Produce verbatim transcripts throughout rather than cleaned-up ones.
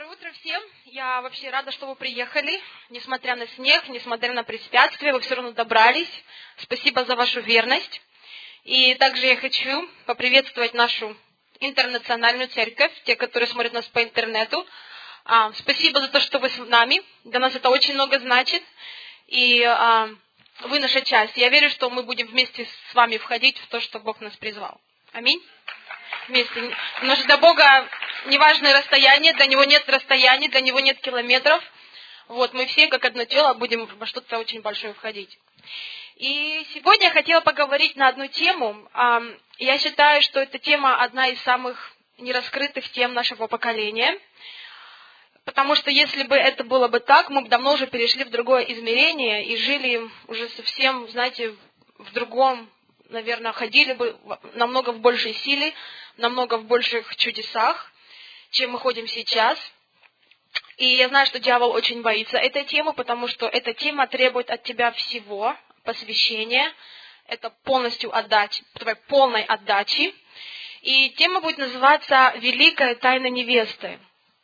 Доброе утро всем. Я вообще рада, что вы приехали. Несмотря на снег, несмотря на препятствия, вы все равно добрались. Спасибо за вашу верность. И также я хочу поприветствовать нашу интернациональную церковь, те, которые смотрят нас по интернету. А, спасибо за то, что вы с нами. Для нас это очень много значит. И а, вы наша часть. Я верю, что мы будем вместе с вами входить в то, что Бог нас призвал. Аминь. Вместе. Потому что для Бога не важно расстояние, для Него нет расстояний, для Него нет километров. Вот, мы все, как одно тело, будем во что-то очень большое входить. И сегодня я хотела поговорить на одну тему. Я считаю, что эта тема одна из самых нераскрытых тем нашего поколения. Потому что если бы это было бы так, мы бы давно уже перешли в другое измерение и жили уже совсем, знаете, в другом, наверное, ходили бы намного в большей силе, намного в больших чудесах, чем мы ходим сейчас. И я знаю, что дьявол очень боится этой темы, потому что эта тема требует от тебя всего, посвящения, это полностью отдачи, твоей полной отдачи. И тема будет называться «Великая тайна невесты».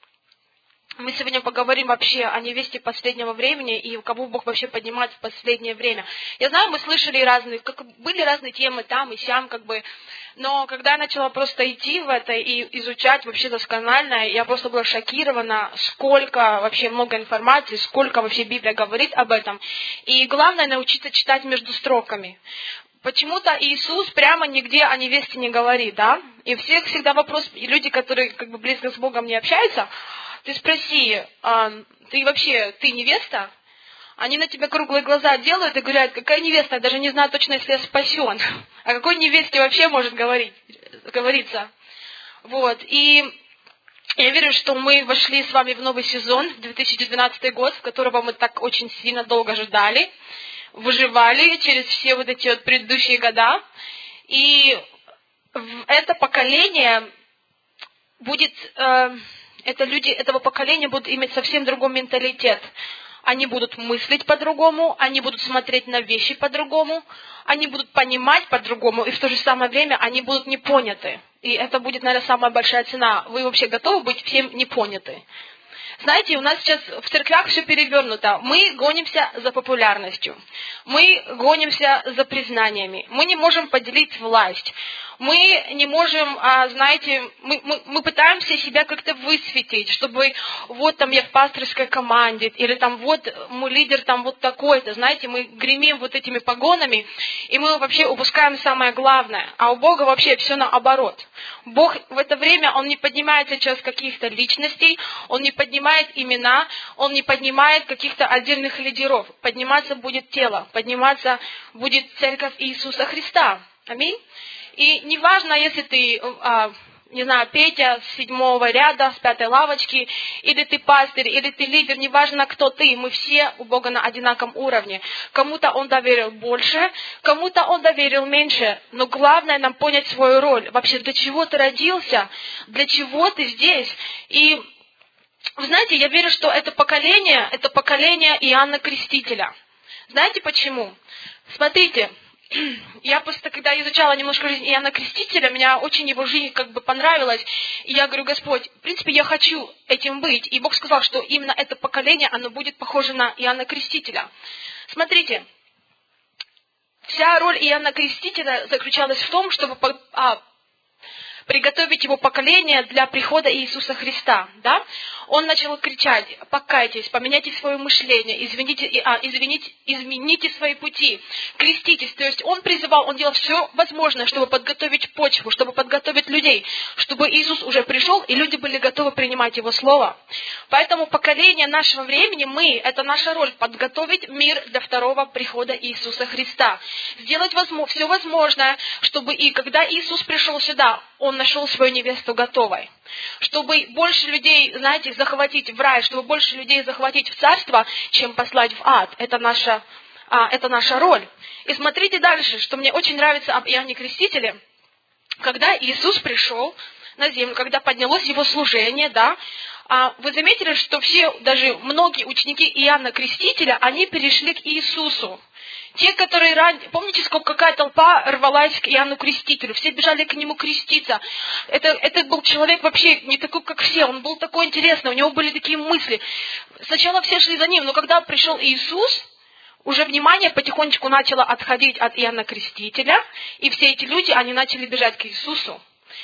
Мы сегодня поговорим вообще о невесте последнего времени и кого Бог вообще поднимает в последнее время. Я знаю, мы слышали разные, как, были разные темы там и сям, как бы, но когда я начала просто идти в это и изучать вообще досконально, я просто была шокирована, сколько вообще много информации, сколько вообще Библия говорит об этом. И главное научиться читать между строками. Почему-то Иисус прямо нигде о невесте не говорит, да? И у всех всегда вопрос, и люди, которые как бы близко с Богом не общаются, ты спроси, а, ты вообще, ты невеста? Они на тебя круглые глаза делают и говорят, какая невеста? Я даже не знаю точно, если я спасен. О какой невесте вообще может говорить, говориться? Вот, и я верю, что мы вошли с вами в новый сезон, в две тысячи двенадцатый год, в которого мы так очень сильно долго ждали, выживали через все вот эти вот предыдущие года. И это поколение будет... Э, Это люди этого поколения будут иметь совсем другой менталитет. Они будут мыслить по-другому, они будут смотреть на вещи по-другому, они будут понимать по-другому, и в то же самое время они будут не поняты. И это будет, наверное, самая большая цена. Вы вообще готовы быть всем не поняты? Знаете, у нас сейчас в церквях все перевернуто. Мы гонимся за популярностью. Мы гонимся за признаниями. Мы не можем поделить власть. Мы не можем, знаете, мы, мы, мы пытаемся себя как-то высветить, чтобы вот там я в пасторской команде, или там вот мой лидер там вот такой-то, знаете, мы гремим вот этими погонами, и мы вообще упускаем самое главное. А у Бога вообще все наоборот. Бог в это время, Он не поднимает сейчас каких-то личностей, Он не поднимает имена, Он не поднимает каких-то отдельных лидеров. Подниматься будет тело, подниматься будет церковь Иисуса Христа. Аминь. И неважно, если ты, не знаю, Петя с седьмого ряда, с пятой лавочки, или ты пастырь, или ты лидер, неважно, кто ты, мы все у Бога на одинаковом уровне. Кому-то Он доверил больше, кому-то Он доверил меньше, но главное нам понять свою роль. Вообще, для чего ты родился, для чего ты здесь? И вы знаете, я верю, что это поколение, это поколение Иоанна Крестителя. Знаете почему? Смотрите. Я просто, когда изучала немножко жизнь Иоанна Крестителя, меня очень его жизнь как бы понравилась. И я говорю, Господь, в принципе, я хочу этим быть. И Бог сказал, что именно это поколение, оно будет похоже на Иоанна Крестителя. Смотрите, вся роль Иоанна Крестителя заключалась в том, чтобы а, приготовить его поколение для прихода Иисуса Христа. Да? Он начал кричать, покайтесь, поменяйте свое мышление, извините, а, извините, измените свои пути, креститесь. То есть он призывал, он делал все возможное, чтобы подготовить почву, чтобы подготовить людей, чтобы Иисус уже пришел, и люди были готовы принимать Его Слово. Поэтому поколение нашего времени, мы, это наша роль, подготовить мир для второго прихода Иисуса Христа. Сделать возможно, все возможное, чтобы и когда Иисус пришел сюда, Он нашел свою невесту готовой. Чтобы больше людей, знаете, захватить в рай, чтобы больше людей захватить в царство, чем послать в ад. Это наша, а, это наша роль. И смотрите дальше, что мне очень нравится об Иоанне Крестителе. Когда Иисус пришел на землю, когда поднялось Его служение, да, А вы заметили, что все, даже многие ученики Иоанна Крестителя, они перешли к Иисусу. Те, которые ранее... Помните, сколько какая толпа рвалась к Иоанну Крестителю? Все бежали к нему креститься. Это, это был человек вообще не такой, как все. Он был такой интересный, у него были такие мысли. Сначала все шли за ним, но когда пришел Иисус, уже внимание потихонечку начало отходить от Иоанна Крестителя, и все эти люди, они начали бежать к Иисусу.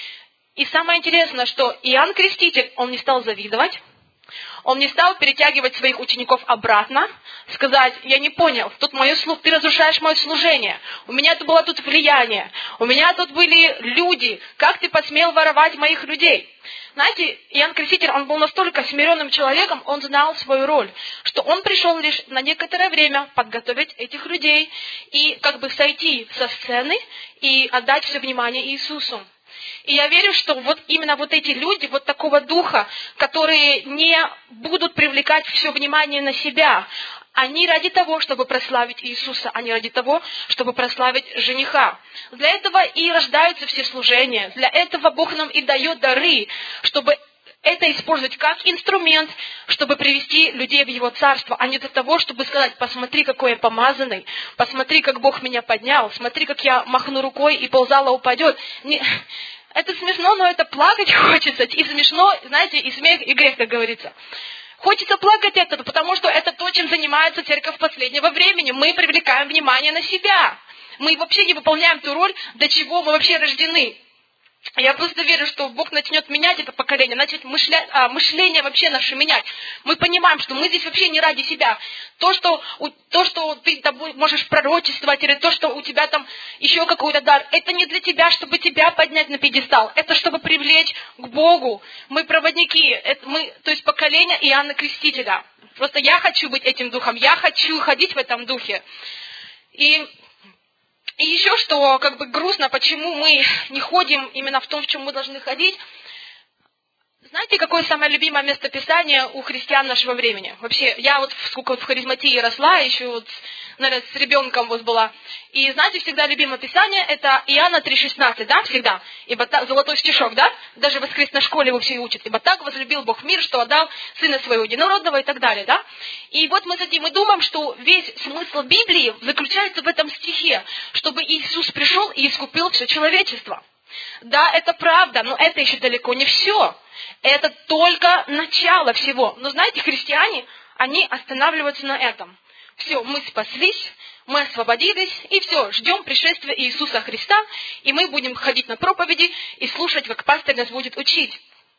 И самое интересное, что Иоанн Креститель, он не стал завидовать, он не стал перетягивать своих учеников обратно, сказать: я не понял, тут мое слух, ты разрушаешь мое служение, у меня тут было тут влияние, у меня тут были люди, как ты посмел воровать моих людей? Знаете, Иоанн Креститель, он был настолько смиренным человеком, он знал свою роль, что он пришел лишь на некоторое время подготовить этих людей и как бы сойти со сцены и отдать все внимание Иисусу. И я верю, что вот именно вот эти люди, вот такого духа, которые не будут привлекать все внимание на себя, они ради того, чтобы прославить Иисуса, а не ради того, чтобы прославить жениха. Для этого и рождаются все служения, для этого Бог нам и дает дары, чтобы это использовать как инструмент, чтобы привести людей в Его Царство, а не для того, чтобы сказать: посмотри, какой я помазанный, посмотри, как Бог меня поднял, смотри, как я махну рукой и ползала упадет. Не... Это смешно, но это плакать хочется. И смешно, знаете, и смех, и грех, как говорится. Хочется плакать это, потому что это то, чем занимается церковь последнего времени. Мы привлекаем внимание на себя. Мы вообще не выполняем ту роль, для чего мы вообще рождены. Я просто верю, что Бог начнет менять это поколение, начнет мышля... а, мышление вообще наше менять. Мы понимаем, что мы здесь вообще не ради себя. То, что, у... то, что ты тобой можешь пророчествовать, или то, что у тебя там еще какой-то дар, это не для тебя, чтобы тебя поднять на пьедестал. Это чтобы привлечь к Богу. Мы проводники, это мы, то есть поколение Иоанна Крестителя. Просто я хочу быть этим духом, я хочу ходить в этом духе. И... И еще что, как бы грустно, почему мы не ходим именно в том, в чем мы должны ходить. Знаете, какое самое любимое место Писания у христиан нашего времени? Вообще, я вот сколько вот в харизматии росла, еще вот, наверное, с ребенком вот была. И знаете, всегда любимое Писание — это Иоанна три шестнадцать, да, всегда. Ибо так, золотой стишок, да? Даже в воскресной школе его все и учат. Ибо так возлюбил Бог мир, что отдал Сына Своего Единородного и так далее, да? И вот мы с этим и думаем, что весь смысл Библии заключается в этом стихе, чтобы Иисус пришел и искупил все человечество. Да, это правда, но это еще далеко не все. Это только начало всего. Но знаете, христиане, они останавливаются на этом. Все, мы спаслись, мы освободились, и все, ждем пришествия Иисуса Христа, и мы будем ходить на проповеди и слушать, как пастырь нас будет учить.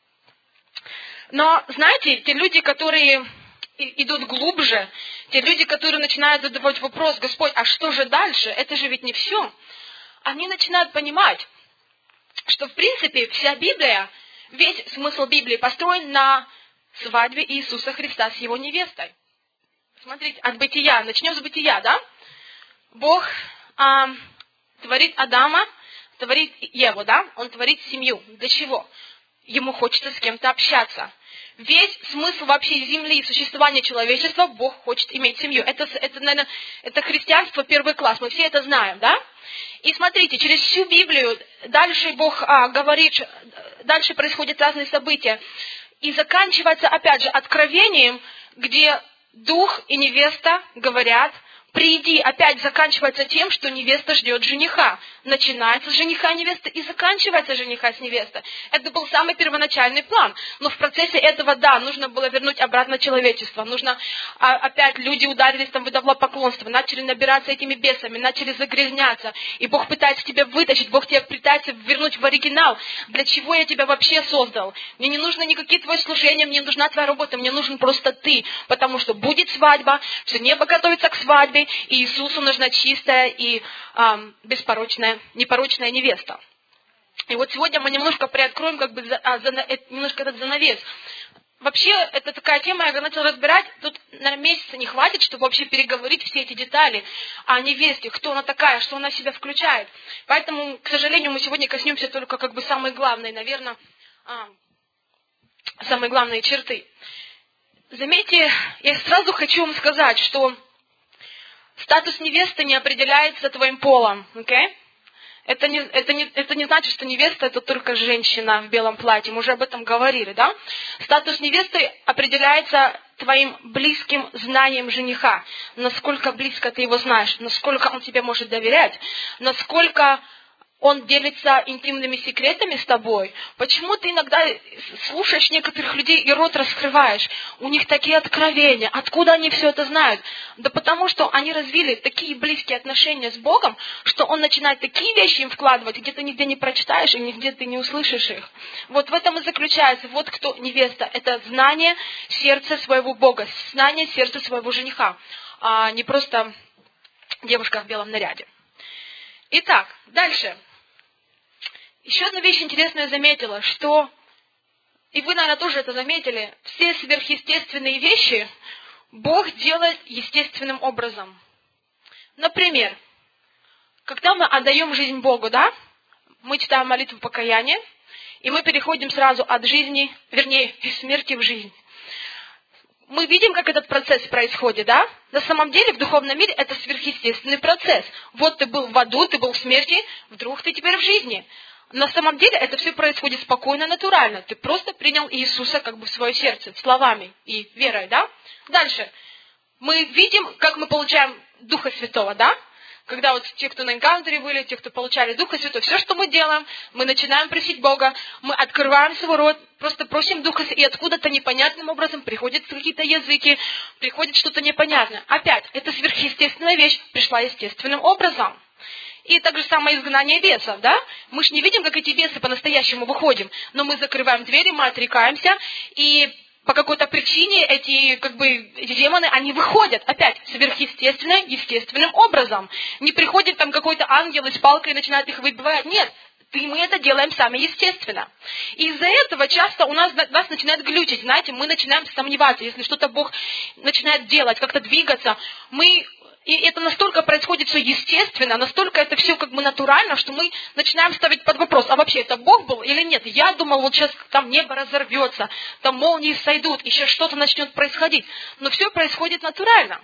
Но, знаете, те люди, которые идут глубже, те люди, которые начинают задавать вопрос: Господь, а что же дальше? Это же ведь не все. Они начинают понимать, что, в принципе, вся Библия, весь смысл Библии построен на свадьбе Иисуса Христа с Его невестой. Смотрите, от бытия, начнем с бытия, да? Бог а, творит Адама, творит Еву, да? Он творит семью. Для чего? Ему хочется с кем-то общаться. Весь смысл вообще земли и существования человечества, Бог хочет иметь семью. Это, это, наверное, это христианство первый класс, мы все это знаем, да? И смотрите, через всю Библию дальше Бог а, говорит, дальше происходят разные события. И заканчивается, опять же, откровением, где дух и невеста говорят: приди. Опять заканчивается тем, что невеста ждет жениха. Начинается с жениха невеста и заканчивается жениха с невестой. Это был самый первоначальный план. Но в процессе этого, да, нужно было вернуть обратно человечество. Нужно, а, опять люди ударились там в идолопоклонство, начали набираться этими бесами, начали загрязняться. И Бог пытается тебя вытащить, Бог тебя пытается вернуть в оригинал. Для чего я тебя вообще создал? Мне не нужно никакие твои служения, мне не нужна твоя работа, мне нужен просто ты. Потому что будет свадьба, все небо готовится к свадьбе, и Иисусу нужна чистая и эм, беспорочная, непорочная невеста. И вот сегодня мы немножко приоткроем как бы за, а, за, немножко этот занавес. Вообще, это такая тема, я начала разбирать, тут, наверное, месяца не хватит, чтобы вообще переговорить все эти детали о невесте, кто она такая, что она в себя включает. Поэтому, к сожалению, мы сегодня коснемся только как бы самой главной, наверное, а, самой главной черты. Заметьте, я сразу хочу вам сказать, что статус невесты не определяется твоим полом, окей? Okay? Это не, это, не, это не значит, что невеста это только женщина в белом платье. Мы уже об этом говорили, да? Статус невесты определяется твоим близким знанием жениха. Насколько близко ты его знаешь, насколько он тебе может доверять, насколько он делится интимными секретами с тобой. Почему ты иногда слушаешь некоторых людей и рот раскрываешь? У них такие откровения. Откуда они все это знают? Да потому что они развили такие близкие отношения с Богом, что Он начинает такие вещи им вкладывать, где ты нигде не прочитаешь и нигде ты не услышишь их. Вот в этом и заключается. Вот кто невеста. Это знание сердца своего Бога, знание сердца своего жениха, а не просто девушка в белом наряде. Итак, дальше. Еще одну вещь интересную я заметила, что, и вы, наверное, тоже это заметили, все сверхъестественные вещи Бог делает естественным образом. Например, когда мы отдаем жизнь Богу, да, мы читаем молитву покаяния, и мы переходим сразу от жизни, вернее, из смерти в жизнь. Мы видим, как этот процесс происходит, да? На самом деле, в духовном мире это сверхъестественный процесс. Вот ты был в аду, ты был в смерти, вдруг ты теперь в жизни. На самом деле это все происходит спокойно, натурально. Ты просто принял Иисуса как бы в свое сердце, словами и верой, да? Дальше. Мы видим, как мы получаем Духа Святого, да? Когда вот те, кто на энкаунтере были, те, кто получали Духа Святого, все, что мы делаем, мы начинаем просить Бога, мы открываем свой рот, просто просим Духа Святого, и откуда-то непонятным образом приходят какие-то языки, приходит что-то непонятное. Опять, это сверхъестественная вещь, пришла естественным образом. И так же самое изгнание бесов, да? Мы же не видим, как эти бесы по-настоящему выходим, но мы закрываем двери, мы отрекаемся, и по какой-то причине эти, как бы, эти демоны, они выходят, опять, сверхъестественно, естественным образом. Не приходит там какой-то ангел с палкой и начинает их выбивать. Нет, ты, мы это делаем сами естественно. И из-за этого часто у нас, нас начинает глючить, знаете, мы начинаем сомневаться, если что-то Бог начинает делать, как-то двигаться, мы... И это настолько происходит все естественно, настолько это все как бы натурально, что мы начинаем ставить под вопрос, а вообще это Бог был или нет? Я думал, вот сейчас там небо разорвется, там молнии сойдут, еще что-то начнет происходить. Но все происходит натурально.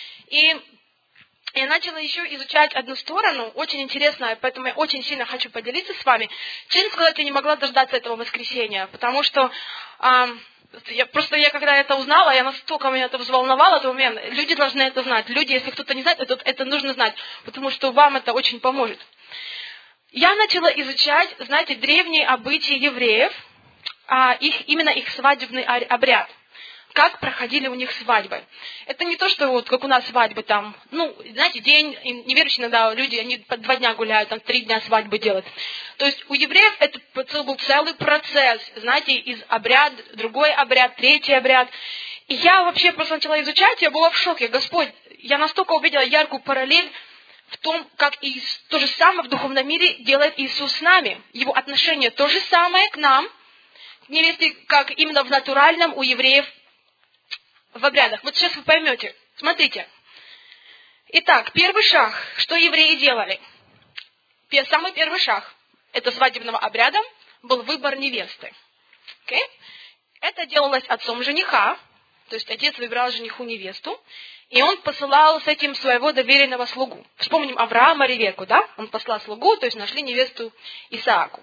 И я начала еще изучать одну сторону, очень интересная, поэтому я очень сильно хочу поделиться с вами. Честно сказать, я не могла дождаться этого воскресенья, потому что... А, Я, просто я когда это узнала, я настолько меня это взволновало, то момент, люди должны это знать. Люди, если кто-то не знает, это, это нужно знать, потому что вам это очень поможет. Я начала изучать, знаете, древние обычаи евреев, а их, именно их свадебный обряд. Как проходили у них свадьбы. Это не то, что вот как у нас свадьбы там, ну, знаете, день, неверующие иногда люди, они по два дня гуляют, там три дня свадьбы делают. То есть у евреев это был целый процесс, знаете, из обряд, другой обряд, третий обряд. И я вообще просто начала изучать, я была в шоке. Господь, я настолько увидела яркую параллель в том, как и то же самое в духовном мире делает Иисус с нами. Его отношение то же самое к нам, не если как именно в натуральном у евреев в обрядах. Вот сейчас вы поймете. Смотрите. Итак, первый шаг. Что евреи делали? Самый первый шаг это свадебного обряда был выбор невесты. Okay? Это делалось отцом жениха. То есть отец выбирал жениху невесту. И он посылал с этим своего доверенного слугу. Вспомним Авраама, Ревекку, да? Он послал слугу, то есть нашли невесту Исааку.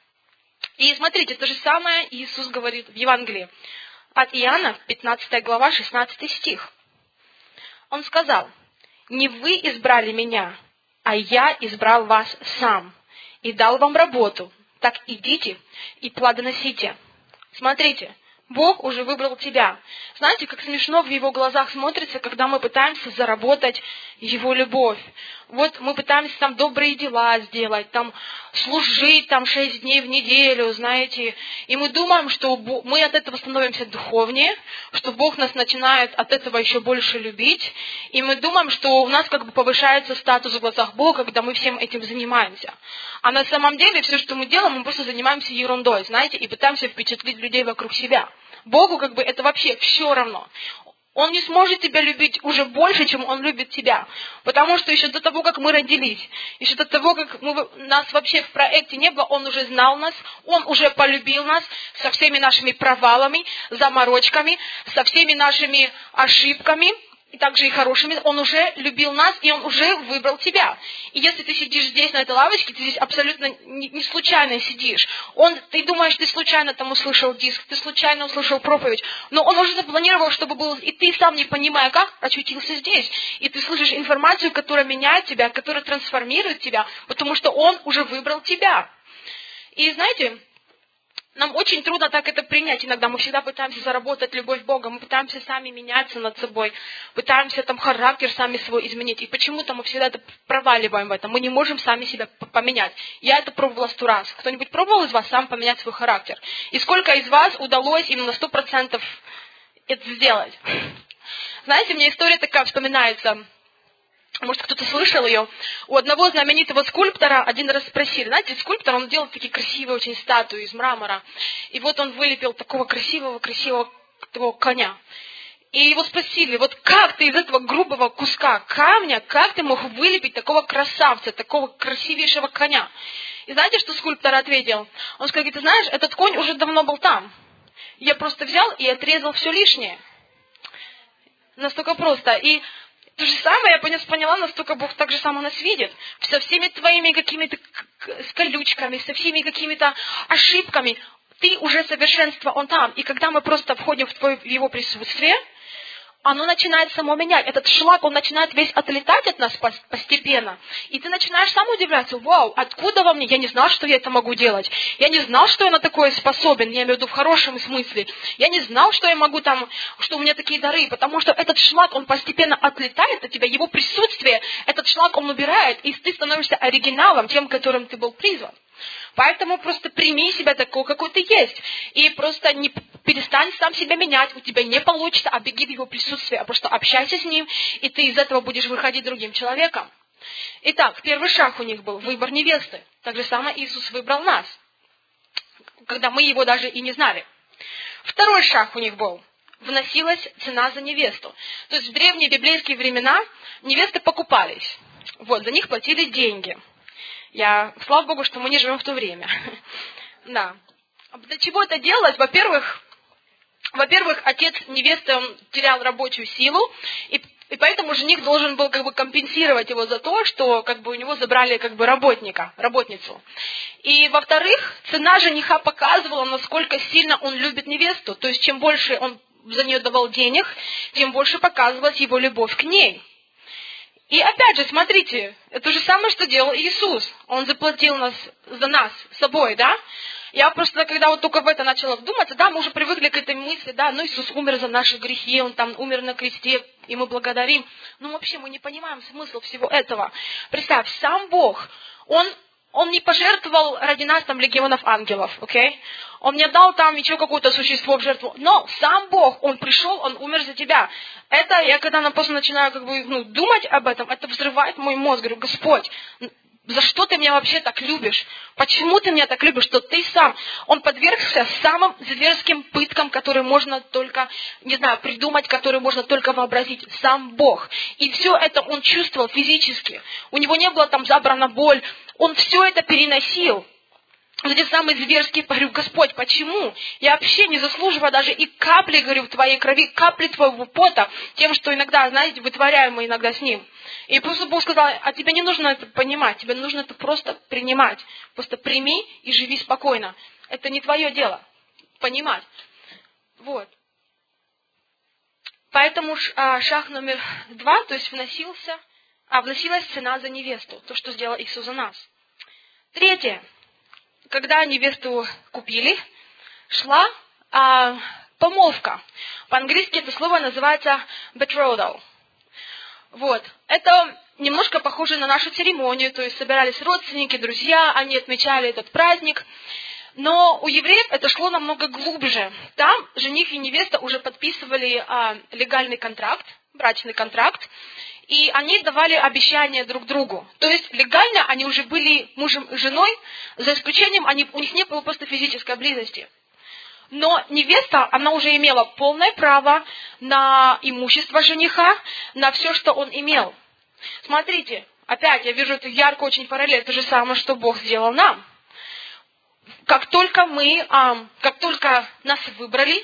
И смотрите, то же самое Иисус говорит в Евангелии. От Иоанна, пятнадцатая глава, шестнадцатый стих. Он сказал: «Не вы избрали меня, а я избрал вас сам и дал вам работу. Так идите и плодоносите». Смотрите, Бог уже выбрал тебя. Знаете, как смешно в Его глазах смотрится, когда мы пытаемся заработать Его любовь. Вот мы пытаемся там добрые дела сделать, там служить там шесть дней в неделю, знаете. И мы думаем, что мы от этого становимся духовнее, что Бог нас начинает от этого еще больше любить. И мы думаем, что у нас как бы повышается статус в глазах Бога, когда мы всем этим занимаемся. А на самом деле все, что мы делаем, мы просто занимаемся ерундой, знаете, и пытаемся впечатлить людей вокруг себя. Богу как бы это вообще все равно. Он не сможет тебя любить уже больше, чем Он любит тебя. Потому что еще до того, как мы родились, еще до того, как мы, нас вообще в проекте не было, Он уже знал нас, Он уже полюбил нас со всеми нашими провалами, заморочками, со всеми нашими ошибками. и также и хорошими, Он уже любил нас, и Он уже выбрал тебя. И если ты сидишь здесь, на этой лавочке, ты здесь абсолютно не, не случайно сидишь. Он, ты думаешь, ты случайно там услышал диск, ты случайно услышал проповедь, но Он уже запланировал, чтобы был, и ты сам, не понимая как, очутился здесь. И ты слышишь информацию, которая меняет тебя, которая трансформирует тебя, потому что Он уже выбрал тебя. И знаете, нам очень трудно так это принять иногда. Мы всегда пытаемся заработать любовь Бога. Мы пытаемся сами меняться над собой. Пытаемся там характер сами свой изменить. И почему-то мы всегда это проваливаем в этом. Мы не можем сами себя поменять. Я это пробовала сто раз. Кто-нибудь пробовал из вас сам поменять свой характер? И сколько из вас удалось именно сто процентов это сделать? Знаете, мне история такая вспоминается. Может, кто-то слышал ее. У одного знаменитого скульптора один раз спросили. Знаете, скульптор, он делал такие красивые очень статуи из мрамора. И вот он вылепил такого красивого-красивого такого коня. И его спросили, вот как ты из этого грубого куска камня, как ты мог вылепить такого красавца, такого красивейшего коня? И знаете, что скульптор ответил? Он сказал, ты знаешь, этот конь уже давно был там. Я просто взял и отрезал все лишнее. Настолько просто. И то же самое я поняла, настолько Бог так же само нас видит. Со всеми твоими какими-то колючками, со всеми какими-то ошибками. Ты уже совершенство, Он там. И когда мы просто входим в, твое, в Его присутствие, оно начинает само менять. Этот шлак, он начинает весь отлетать от нас постепенно. И ты начинаешь сам удивляться, вау, откуда во мне? Я не знал, что я это могу делать. Я не знал, что я на такое способен, я имею в виду в хорошем смысле. Я не знал, что я могу там, что у меня такие дары, потому что этот шлак, он постепенно отлетает от тебя, его присутствие, этот шлак, он убирает, и ты становишься оригиналом, тем, которым ты был призван. Поэтому просто прими себя такого, какой ты есть. И просто не перестань сам себя менять. У тебя не получится, а беги в Его присутствие. А просто общайся с Ним, и ты из этого будешь выходить другим человеком. Итак, первый шаг у них был выбор невесты. Так же самое Иисус выбрал нас, когда мы Его даже и не знали. Второй шаг у них был. Вносилась цена за невесту. То есть в древние библейские времена невесты покупались. Вот, за них платили деньги. Я, слава Богу, что мы не живем в то время. Да. Для чего это делалось? Во-первых, во-первых, отец невесты, он терял рабочую силу, и, и поэтому жених должен был как бы компенсировать его за то, что как бы у него забрали как бы работника, работницу. И во-вторых, цена жениха показывала, насколько сильно он любит невесту. То есть, чем больше он за нее давал денег, тем больше показывалась его любовь к ней. И опять же, смотрите, это же самое, что делал Иисус. Он заплатил нас за нас собой, да? Я просто, когда вот только в это начала вдуматься, да, мы уже привыкли к этой мысли, да, ну Иисус умер за наши грехи, Он там умер на кресте, и мы благодарим. Но вообще мы не понимаем смысл всего этого. Представь, сам Бог, Он, он не пожертвовал ради нас там легионов ангелов, окей? Okay? Он не дал там еще какое-то существо в жертву. Но сам Бог, Он пришел, Он умер за тебя. Это, я когда просто начинаю как бы, ну, думать об этом, это взрывает мой мозг. Говорю, Господь, за что ты меня вообще так любишь? Почему ты меня так любишь, что ты сам? Он подвергся самым зверским пыткам, которые можно только, не знаю, придумать, которые можно только вообразить. Сам Бог. И все это он чувствовал физически. У него не было там забрана боль. Он все это переносил. Вот эти самые зверские, говорю, Господь, почему? Я вообще не заслуживаю даже и капли, говорю, в твоей крови, капли твоего пота, тем, что иногда, знаете, вытворяем мы иногда с ним. И просто Бог сказал, а тебе не нужно это понимать, тебе нужно это просто принимать. Просто прими и живи спокойно. Это не твое дело, понимать. Вот. Поэтому шаг номер два, то есть вносился, а вносилась цена за невесту, то, что сделал Иисус за нас. Третье. Когда невесту купили, шла а, помолвка. По-английски это слово называется betrothal. Вот. Это немножко похоже на нашу церемонию, то есть собирались родственники, друзья, они отмечали этот праздник. Но у евреев это шло намного глубже. Там жених и невеста уже подписывали а, легальный контракт, брачный контракт, и они давали обещания друг другу. То есть легально они уже были мужем и женой, за исключением они, у них не было просто физической близости. Но невеста, она уже имела полное право на имущество жениха, на все, что он имел. Смотрите, опять я вижу эту яркую очень параллель, то же самое, что Бог сделал нам. Как только мы, а, как только нас выбрали,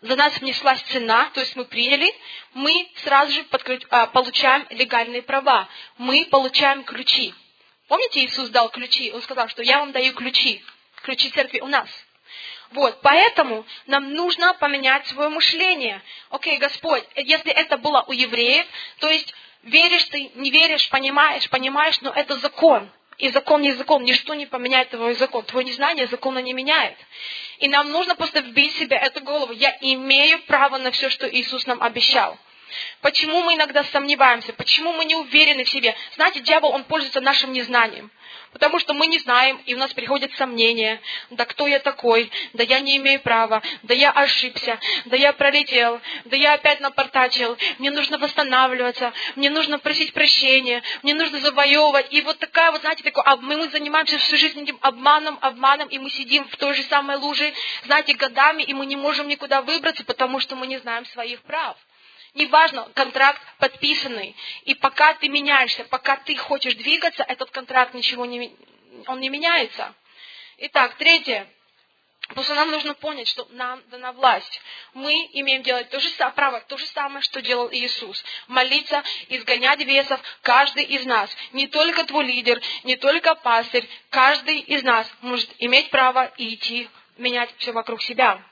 за нас внеслась цена, то есть мы приняли, мы сразу же подключ... получаем легальные права, мы получаем ключи. Помните, Иисус дал ключи? Он сказал, что я вам даю ключи, ключи церкви у нас. Вот, поэтому нам нужно поменять свое мышление. Окей, Господь, если это было у евреев, то есть веришь ты, не веришь, понимаешь, понимаешь, но это закон. И закон не закон, ничто не поменяет твой закон. Твое незнание закона не меняет. И нам нужно просто вбить в себя эту голову. Я имею право на все, что Иисус нам обещал. Почему мы иногда сомневаемся? Почему мы не уверены в себе? Знаете, дьявол, он пользуется нашим незнанием. Потому что мы не знаем, и у нас приходят сомнения. Да кто я такой? Да я не имею права. Да я ошибся. Да я пролетел. Да я опять напортачил. Мне нужно восстанавливаться. Мне нужно просить прощения. Мне нужно завоевывать. И вот такая вот, знаете, такой, мы занимаемся всю жизнь этим обманом, обманом, и мы сидим в той же самой луже, знаете, годами, и мы не можем никуда выбраться, потому что мы не знаем своих прав. Неважно, контракт подписанный. И пока ты меняешься, пока ты хочешь двигаться, этот контракт ничего не, он не меняется. Итак, третье. Просто нам нужно понять, что нам дана власть. Мы имеем делать то же самое, право, то же самое, что делал Иисус. Молиться, изгонять бесов, каждый из нас. Не только твой лидер, не только пастырь, каждый из нас может иметь право и идти менять все вокруг себя.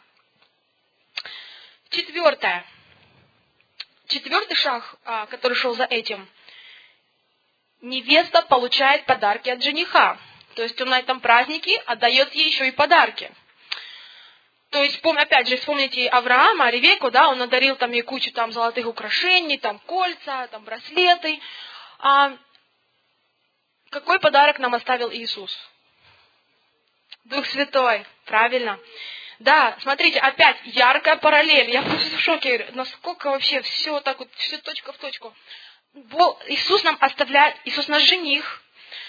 Четвертое. Четвертый шаг, который шел за этим. Невеста получает подарки от жениха. То есть он на этом празднике отдает ей еще и подарки. То есть, опять же, вспомните Авраама, Ревекку, да, он одарил там ей кучу там золотых украшений, там кольца, там браслеты. А какой подарок нам оставил Иисус? Дух Святой, правильно. Да, смотрите, опять яркая параллель. Я просто в шоке, насколько вообще все так вот, все точка в точку. Иисус нам оставляет, Иисус наш жених,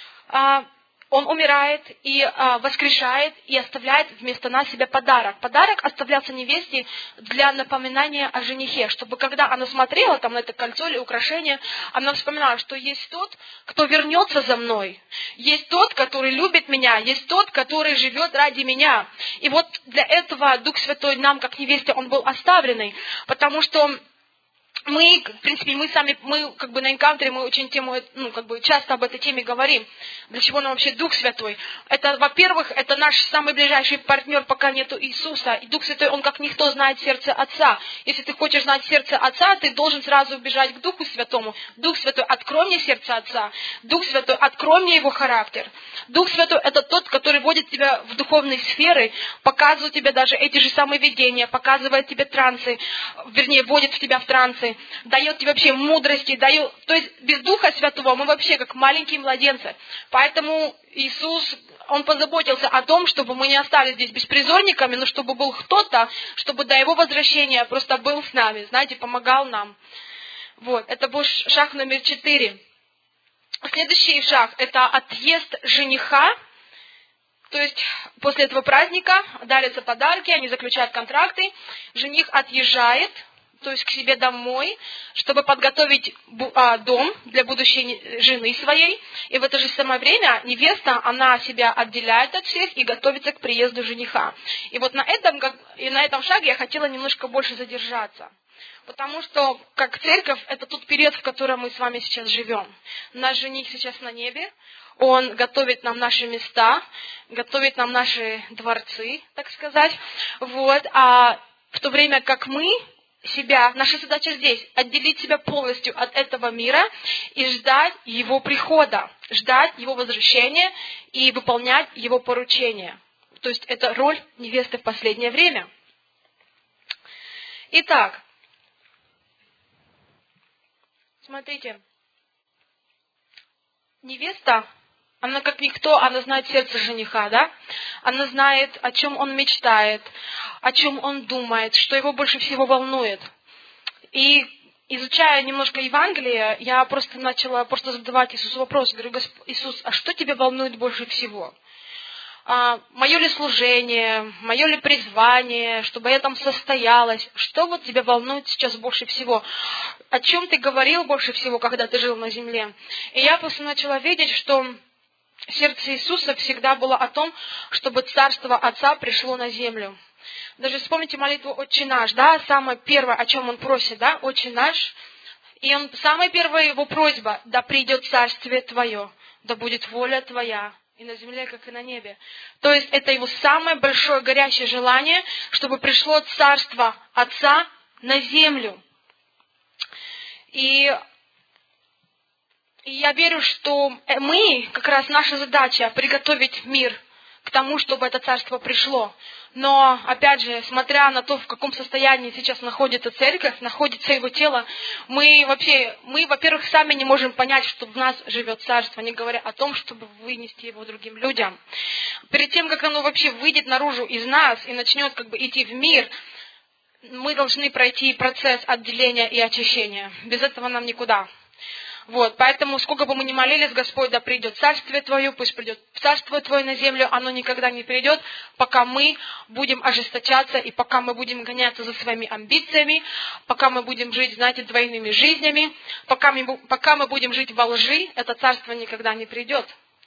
Он умирает и воскрешает, и оставляет вместо нас себе подарок. Подарок оставлялся невесте для напоминания о женихе, чтобы когда она смотрела там на это кольцо или украшение, она вспоминала, что есть тот, кто вернется за мной, есть тот, который любит меня, есть тот, который живет ради меня. И вот для этого Дух Святой нам, как невесте, Он был оставленный, потому что мы, в принципе, мы сами, мы как бы на энкаунтере, мы очень тему, ну, как бы часто об этой теме говорим. Для чего нам вообще Дух Святой? Это, во-первых, это наш самый ближайший партнер, пока нету Иисуса. И Дух Святой, Он как никто знает сердце Отца. Если ты хочешь знать сердце Отца, ты должен сразу бежать к Духу Святому. Дух Святой, открой мне сердце Отца. Дух Святой, открой мне Его характер. Дух Святой, это тот, который вводит тебя в духовные сферы, показывает тебе даже эти же самые видения, показывает тебе трансы, вернее, вводит в тебя в трансы, дает тебе вообще мудрости, дает, то есть без Духа Святого мы вообще как маленькие младенцы. Поэтому Иисус, Он позаботился о том, чтобы мы не остались здесь беспризорниками, но чтобы был кто-то, чтобы до Его возвращения просто был с нами, знаете, помогал нам. Вот, это был шаг номер четыре. Следующий шаг – это отъезд жениха. То есть после этого праздника дарятся подарки, они заключают контракты, жених отъезжает, то есть к себе домой, чтобы подготовить дом для будущей жены своей. И в это же самое время невеста, она себя отделяет от всех и готовится к приезду жениха. И вот на этом, и на этом шаге я хотела немножко больше задержаться. Потому что, как церковь, это тот период, в котором мы с вами сейчас живем. Наш жених сейчас на небе, он готовит нам наши места, готовит нам наши дворцы, так сказать. Вот. А в то время как мы себя, наша задача здесь, отделить себя полностью от этого мира и ждать Его прихода, ждать Его возвращения и выполнять Его поручения. То есть это роль невесты в последнее время. Итак, смотрите, невеста, она как никто, она знает сердце жениха, да? Она знает, о чем он мечтает, о чем он думает, что его больше всего волнует. И изучая немножко Евангелие, я просто начала просто задавать Иисусу вопрос. Говорю, Господь, Иисус, а что тебя волнует больше всего? А, мое ли служение, мое ли призвание, чтобы я там состоялась? Что вот тебя волнует сейчас больше всего? О чем ты говорил больше всего, когда ты жил на земле? И я просто начала видеть, что сердце Иисуса всегда было о том, чтобы Царство Отца пришло на землю. Даже вспомните молитву «Отче наш», да, самое первое, о чем он просит, да, «Отче наш». И он, самая первая его просьба: «Да придет царствие Твое, да будет воля Твоя, и на земле, как и на небе». То есть это его самое большое горящее желание, чтобы пришло царство Отца на землю. И, и я верю, что мы, как раз наша задача приготовить мир к тому, чтобы это царство пришло. Но, опять же, смотря на то, в каком состоянии сейчас находится церковь, находится его тело, мы вообще, мы, во-первых, сами не можем понять, что в нас живет царство, не говоря о том, чтобы вынести его другим людям. Перед тем, как оно вообще выйдет наружу из нас и начнет как бы идти в мир, мы должны пройти процесс отделения и очищения. Без этого нам никуда. Вот, поэтому, сколько бы мы ни молились, Господь, да придет царствие Твое, пусть придет царство Твое на землю, оно никогда не придет, пока мы будем ожесточаться, и пока мы будем гоняться за своими амбициями, пока мы будем жить, знаете, двойными жизнями, пока мы, пока мы будем жить во лжи, это царство никогда не придет.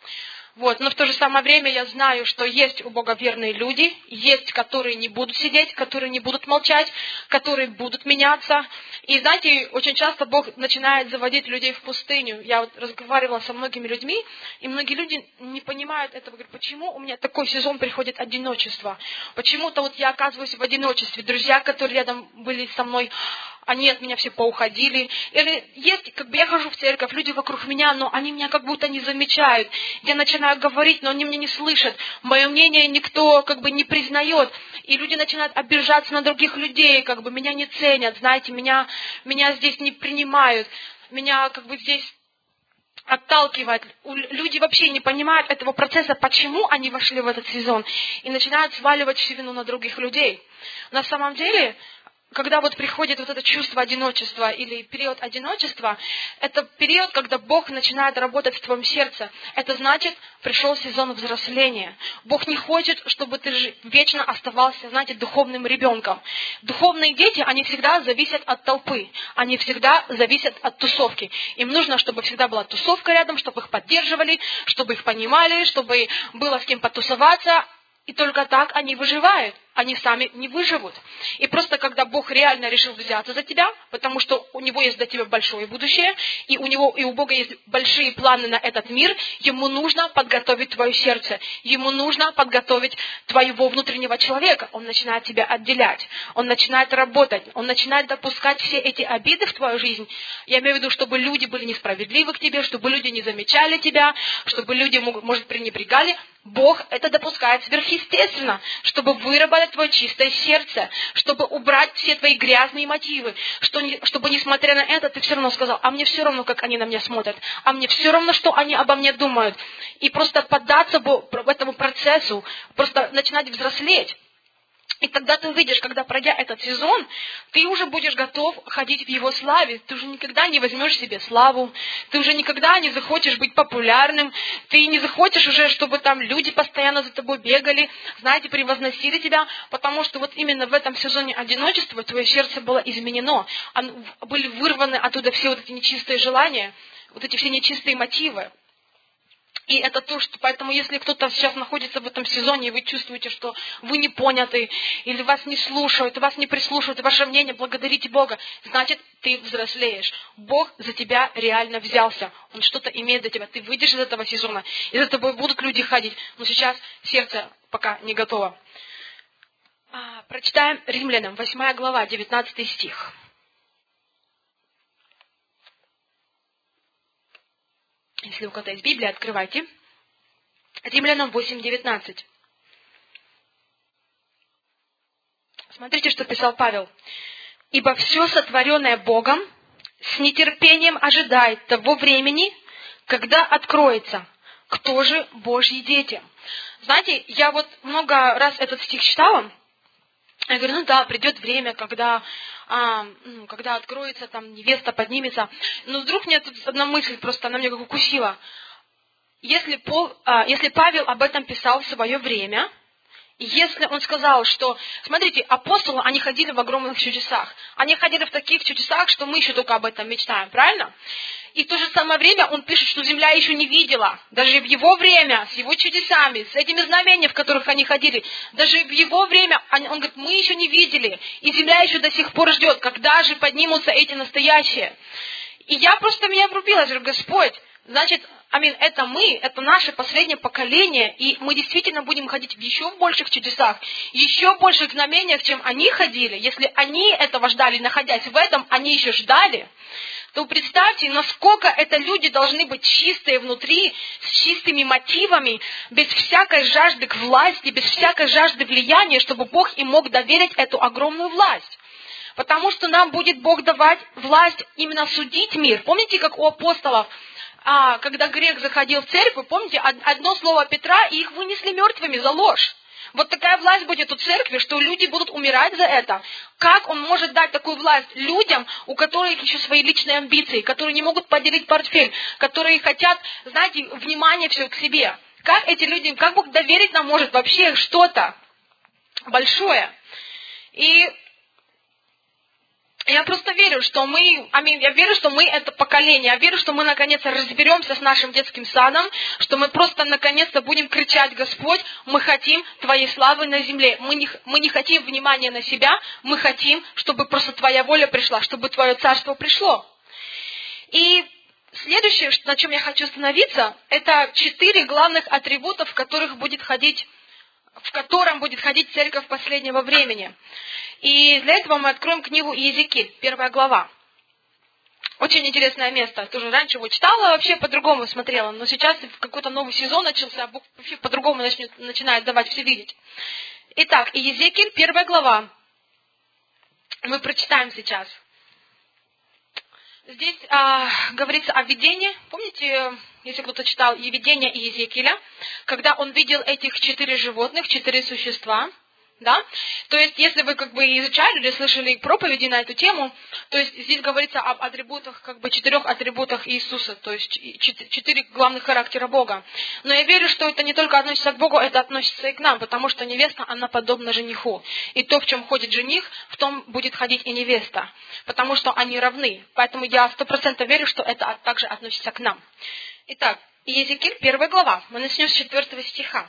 Вот. Но в то же самое время я знаю, что есть у Бога верные люди, есть, которые не будут сидеть, которые не будут молчать, которые будут меняться. И знаете, очень часто Бог начинает заводить людей в пустыню. Я вот разговаривала со многими людьми, и многие люди не понимают этого. Говорят, почему у меня такой сезон приходит одиночество? Почему-то вот я оказываюсь в одиночестве. Друзья, которые рядом были со мной, они от меня все поуходили. Или есть, как бы я хожу в церковь, люди вокруг меня, но они меня как будто не замечают. Я начинаю говорить, но они меня не слышат. Мое мнение никто как бы не признает. И люди начинают обижаться на других людей, как бы меня не ценят, знаете, меня, меня здесь не принимают, меня как бы здесь отталкивает. Люди вообще не понимают этого процесса, почему они вошли в этот сезон, и начинают сваливать всю вину на других людей. На самом деле, когда вот приходит вот это чувство одиночества или период одиночества, это период, когда Бог начинает работать в твоем сердце. Это значит, пришел сезон взросления. Бог не хочет, чтобы ты вечно оставался, знаете, духовным ребенком. Духовные дети, они всегда зависят от толпы. Они всегда зависят от тусовки. Им нужно, чтобы всегда была тусовка рядом, чтобы их поддерживали, чтобы их понимали, чтобы было с кем потусоваться. И только так они выживают. Они сами не выживут. И просто когда Бог реально решил взяться за тебя, потому что у Него есть для тебя большое будущее, и у Него, и у Бога есть большие планы на этот мир, Ему нужно подготовить твое сердце, Ему нужно подготовить твоего внутреннего человека. Он начинает тебя отделять, Он начинает работать, Он начинает допускать все эти обиды в твою жизнь. Я имею в виду, чтобы люди были несправедливы к тебе, чтобы люди не замечали тебя, чтобы люди, может, пренебрегали. Бог это допускает сверхъестественно, чтобы выработать твое чистое сердце, чтобы убрать все твои грязные мотивы, что, чтобы, несмотря на это, ты все равно сказал, а мне все равно, как они на меня смотрят, а мне все равно, что они обо мне думают. И просто поддаться этому процессу, просто начинать взрослеть. И тогда ты увидишь, когда пройдя этот сезон, ты уже будешь готов ходить в Его славе. Ты уже никогда не возьмешь себе славу. Ты уже никогда не захочешь быть популярным. Ты не захочешь уже, чтобы там люди постоянно за тобой бегали, знаете, превозносили тебя. Потому что вот именно в этом сезоне одиночества твое сердце было изменено. Были вырваны оттуда все вот эти нечистые желания, вот эти все нечистые мотивы. И это то, что, поэтому, если кто-то сейчас находится в этом сезоне, и вы чувствуете, что вы не поняты, или вас не слушают, вас не прислушивают, ваше мнение, благодарите Бога, значит, ты взрослеешь. Бог за тебя реально взялся. Он что-то имеет для тебя. Ты выйдешь из этого сезона, и за тобой будут люди ходить. Но сейчас сердце пока не готово. А, прочитаем Римлянам, восьмая глава, девятнадцатый стих. Если у кого-то есть Библия, открывайте. Римлянам восемь девятнадцать. Смотрите, что писал Павел. «Ибо все сотворенное Богом с нетерпением ожидает того времени, когда откроется, кто же Божьи дети». Знаете, я вот много раз этот стих читала. Я говорю, ну да, придет время, когда, а, ну, когда откроется, там, невеста поднимется. Но вдруг мне тут одна мысль, просто она меня как укусила. Если, Пол, а, если Павел об этом писал в свое время, если он сказал, что, смотрите, апостолы, они ходили в огромных чудесах. Они ходили в таких чудесах, что мы еще только об этом мечтаем, правильно? И в то же самое время он пишет, что земля еще не видела. Даже в его время, с его чудесами, с этими знамениями, в которых они ходили, даже в его время, он говорит, мы еще не видели. И земля еще до сих пор ждет, когда же поднимутся эти настоящие. И я просто меня врубилась, говорю, Господь, значит, аминь, это мы, это наше последнее поколение, и мы действительно будем ходить в еще больших чудесах, еще больших знамениях, чем они ходили. Если они этого ждали, находясь в этом, они еще ждали, то представьте, насколько это люди должны быть чистые внутри, с чистыми мотивами, без всякой жажды к власти, без всякой жажды влияния, чтобы Бог им мог доверить эту огромную власть. Потому что нам будет Бог давать власть именно судить мир. Помните, как у апостолов, а, когда грек заходил в церковь, помните, одно слово Петра, и их вынесли мертвыми за ложь. Вот такая власть будет у церкви, что люди будут умирать за это. Как он может дать такую власть людям, у которых еще свои личные амбиции, которые не могут поделить портфель, которые хотят, знаете, внимание все к себе? Как эти люди, как Бог доверить нам может вообще что-то большое? И я просто верю, что мы, аминь, я верю, что мы это поколение, я верю, что мы наконец-то разберемся с нашим детским садом, что мы просто наконец-то будем кричать, Господь, мы хотим Твоей славы на земле, мы не, мы не хотим внимания на себя, мы хотим, чтобы просто Твоя воля пришла, чтобы Твое царство пришло. И следующее, на чем я хочу остановиться, это четыре главных атрибута, в которых будет ходить в котором будет ходить церковь последнего времени. И для этого мы откроем книгу Иезекииль, первая глава. Очень интересное место. Тоже раньше его читала, вообще по-другому смотрела, но сейчас какой-то новый сезон начался, Бог вообще по-другому начнет, начинает давать все видеть. Итак, Иезекииль, первая глава. Мы прочитаем сейчас. Здесь а, говорится о видении. Помните, если кто-то читал видение Иезекииля, когда он видел этих четыре животных, четыре существа, да? То есть, если вы как бы изучали или слышали проповеди на эту тему, то есть здесь говорится об атрибутах, как бы четырех атрибутах Иисуса, то есть четыре главных характера Бога. Но я верю, что это не только относится к Богу, это относится и к нам, потому что невеста, она подобна жениху. И то, в чем ходит жених, в том будет ходить и невеста, потому что они равны. Поэтому я сто процентов верю, что это также относится к нам. Итак, Иезекииль, первая глава. Мы начнем с четвертого стиха.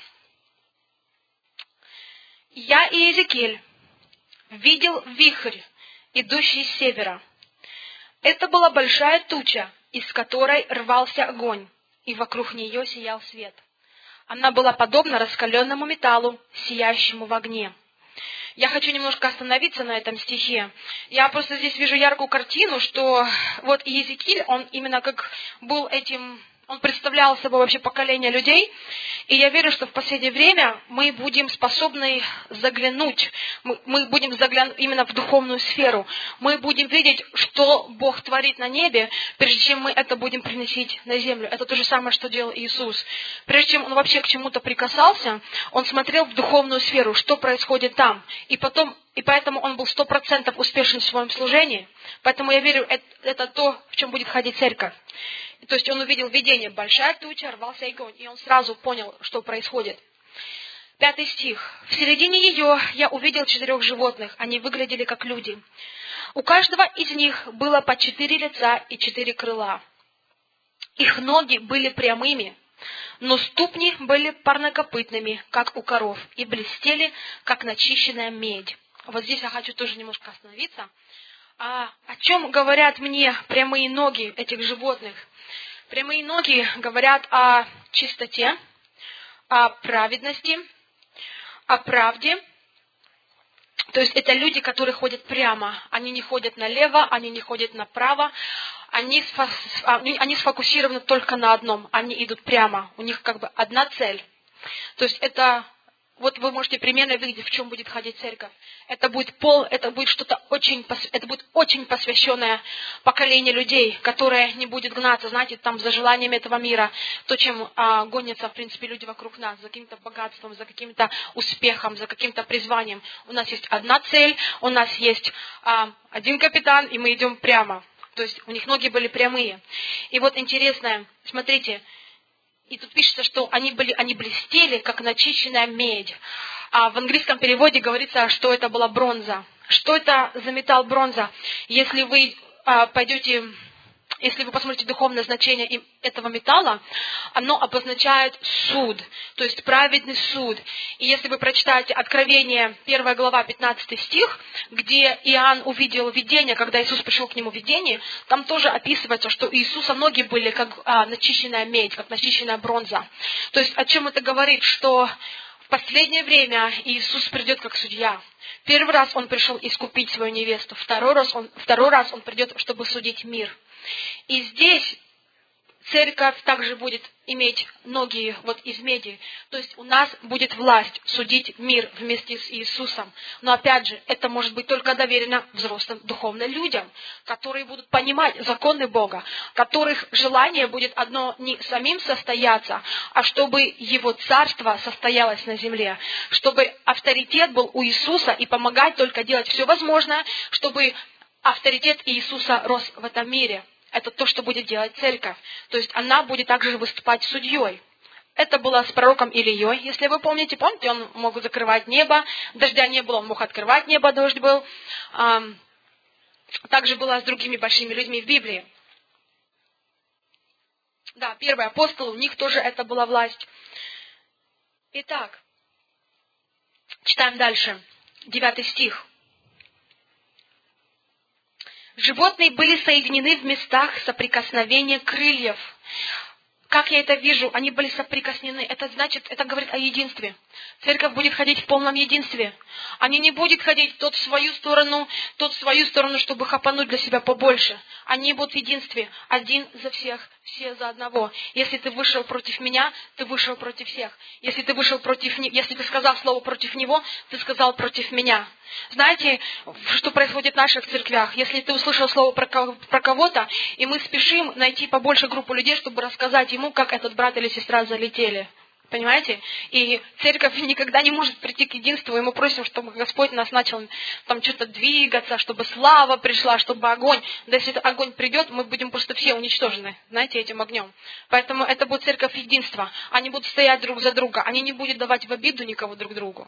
«Я, Иезекииль, видел вихрь, идущий с севера. Это была большая туча, из которой рвался огонь, и вокруг нее сиял свет. Она была подобна раскаленному металлу, сияющему в огне». Я хочу немножко остановиться на этом стихе. Я просто здесь вижу яркую картину, что вот Иезекииль, он именно как был этим... Он представлял собой вообще поколение людей, и я верю, что в последнее время мы будем способны заглянуть, мы, мы будем заглянуть именно в духовную сферу, мы будем видеть, что Бог творит на небе, прежде чем мы это будем приносить на землю. Это то же самое, что делал Иисус. Прежде чем Он вообще к чему-то прикасался, Он смотрел в духовную сферу, что происходит там, и потом И поэтому он был сто процентов успешен в своем служении. Поэтому я верю, это, это то, в чем будет ходить церковь. То есть он увидел видение, большая туча, рвался огонь, и он сразу понял, что происходит. Пятый стих. «В середине ее я увидел четырех животных, они выглядели как люди. У каждого из них было по четыре лица и четыре крыла. Их ноги были прямыми, но ступни были парнокопытными, как у коров, и блестели, как начищенная медь». Вот здесь я хочу тоже немножко остановиться. А о чем говорят мне прямые ноги этих животных? Прямые ноги говорят о чистоте, о праведности, о правде. То есть это люди, которые ходят прямо. Они не ходят налево, они не ходят направо. Они, они сфокусированы только на одном. Они идут прямо. У них как бы одна цель. То есть это... Вот вы можете примерно видеть, в чем будет ходить церковь. Это будет пол, это будет что-то очень, это будет очень посвященное поколение людей, которое не будет гнаться, знаете, там за желаниями этого мира, то, чем а, гонятся, в принципе, люди вокруг нас, за каким-то богатством, за каким-то успехом, за каким-то призванием. У нас есть одна цель, у нас есть а, один капитан, и мы идем прямо. То есть у них ноги были прямые. И вот интересное, смотрите, и тут пишется, что они, были, они блестели, как начищенная медь. А в английском переводе говорится, что это была бронза. Что это за металл бронза? Если вы а, пойдете... Если вы посмотрите духовное значение этого металла, оно обозначает суд, то есть праведный суд. И если вы прочитаете Откровение, первая глава, пятнадцатый стих, где Иоанн увидел видение, когда Иисус пришел к нему в видении, там тоже описывается, что у Иисуса ноги были как а, начищенная медь, как начищенная бронза. То есть о чем это говорит? Что в последнее время Иисус придет как судья. Первый раз Он пришел искупить свою невесту, второй раз Он, второй раз он придет, чтобы судить мир. И здесь церковь также будет иметь ноги вот из меди. То есть у нас будет власть судить мир вместе с Иисусом. Но опять же, это может быть только доверено взрослым духовным людям, которые будут понимать законы Бога, которых желание будет одно не самим состояться, а чтобы Его царство состоялось на земле, чтобы авторитет был у Иисуса и помогать только делать все возможное, чтобы авторитет Иисуса рос в этом мире. Это то, что будет делать церковь. То есть она будет также выступать судьей. Это было с пророком Илией, если вы помните. Помните, он мог закрывать небо, дождя не было, он мог открывать небо, дождь был. Также было с другими большими людьми в Библии. Да, первый апостол, у них тоже это была власть. Итак, читаем дальше. Девятый стих. Животные были соединены в местах соприкосновения крыльев. Как я это вижу? Они были соприкоснены. Это значит, это говорит о единстве. Церковь будет ходить в полном единстве. Они не будут ходить тот в свою сторону, тот в свою сторону, чтобы хапануть для себя побольше. Они будут в единстве. Один за всех, все за одного. Если ты вышел против меня, ты вышел против всех. Если ты вышел против него, если ты сказал слово против него, ты сказал против меня. Знаете, что происходит в наших церквях? Если ты услышал слово про кого-то, и мы спешим найти побольше группу людей, чтобы рассказать ему, как этот брат или сестра залетели. Понимаете? И церковь никогда не может прийти к единству, и мы просим, чтобы Господь нас начал там что-то двигаться, чтобы слава пришла, чтобы огонь. Да если этот огонь придет, мы будем просто все уничтожены, знаете, этим огнем. Поэтому это будет церковь единства. Они будут стоять друг за друга, они не будут давать в обиду никого друг другу.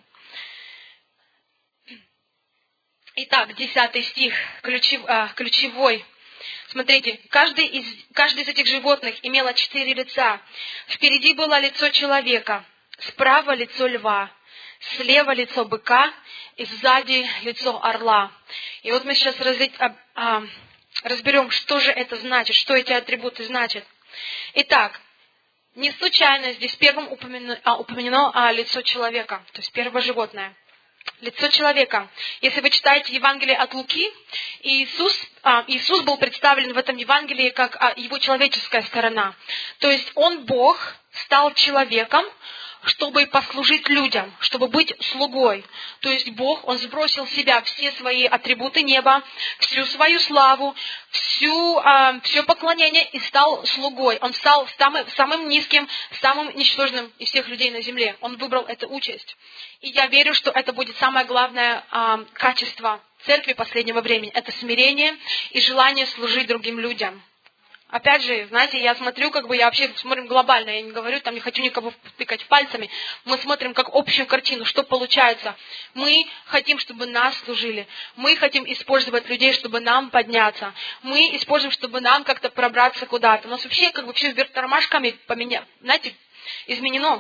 Итак, десятый стих, ключев, а, ключевой. Смотрите, каждый из, каждый из этих животных имело четыре лица. Впереди было лицо человека, справа лицо льва, слева лицо быка и сзади лицо орла. И вот мы сейчас раз, а, а, разберем, что же это значит, что эти атрибуты значат. Итак, не случайно здесь первым упомяну, а, упомянено а, лицо человека, то есть первое животное. Лицо человека. Если вы читаете Евангелие от Луки, Иисус, а, Иисус был представлен в этом Евангелии как а, его человеческая сторона. То есть Он, Бог, стал человеком, чтобы послужить людям, чтобы быть слугой. То есть Бог, Он сбросил в себя все свои атрибуты неба, всю свою славу, всю, а, все поклонение и стал слугой. Он стал самым, самым низким, самым ничтожным из всех людей на земле. Он выбрал эту участь. И я верю, что это будет самое главное а, качество церкви последнего времени. Это смирение и желание служить другим людям. Опять же, знаете, я смотрю, как бы я вообще смотрим глобально, я не говорю, там не хочу никого тыкать пальцами. Мы смотрим как общую картину, что получается. Мы хотим, чтобы нас служили. Мы хотим использовать людей, чтобы нам подняться. Мы используем, чтобы нам как-то пробраться куда-то. У нас вообще как бы все вверх тормашками поменя... знаете, изменено.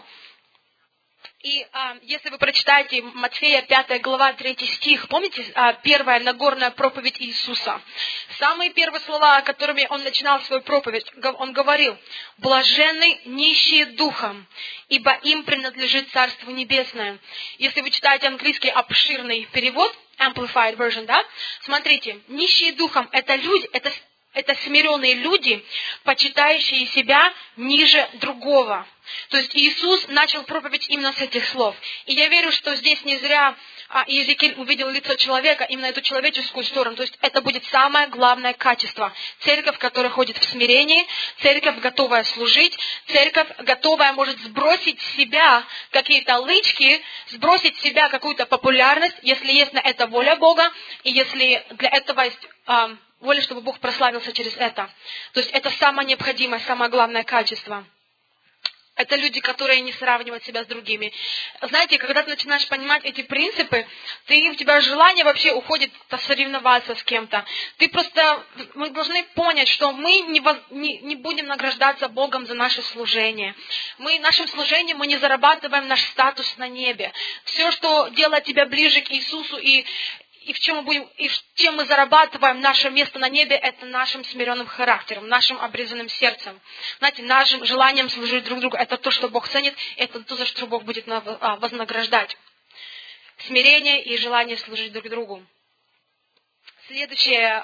И а, если вы прочитаете Матфея пятая глава, третий стих, помните, а, первая Нагорная проповедь Иисуса? Самые первые слова, которыми Он начинал свою проповедь, Он говорил: «Блаженны нищие духом, ибо им принадлежит Царство Небесное». Если вы читаете английский обширный перевод, Amplified Version, да, смотрите, нищие духом – это люди, это, это смиренные люди, почитающие себя ниже другого. То есть Иисус начал проповедь именно с этих слов. И я верю, что здесь не зря а, Иезекииль увидел лицо человека, именно эту человеческую сторону. То есть это будет самое главное качество. Церковь, которая ходит в смирении, церковь, готовая служить, церковь, готовая, может, сбросить с себя какие-то лычки, сбросить с себя какую-то популярность, если есть на это воля Бога, и если для этого есть а, воля, чтобы Бог прославился через это. То есть это самое необходимое, самое главное качество. Это люди, которые не сравнивают себя с другими. Знаете, когда ты начинаешь понимать эти принципы, ты, у тебя желание вообще уходит соревноваться с кем-то. Ты просто, мы должны понять, что мы не, воз, не, не будем награждаться Богом за наше служение. Мы нашим служением мы не зарабатываем наш статус на небе. Все, что делает тебя ближе к Иисусу и И в чем мы будем, и чем мы зарабатываем наше место на небе, это нашим смиренным характером, нашим обрезанным сердцем. Знаете, нашим желанием служить друг другу, это то, что Бог ценит, это то, за что Бог будет вознаграждать. Смирение и желание служить друг другу. Следующее,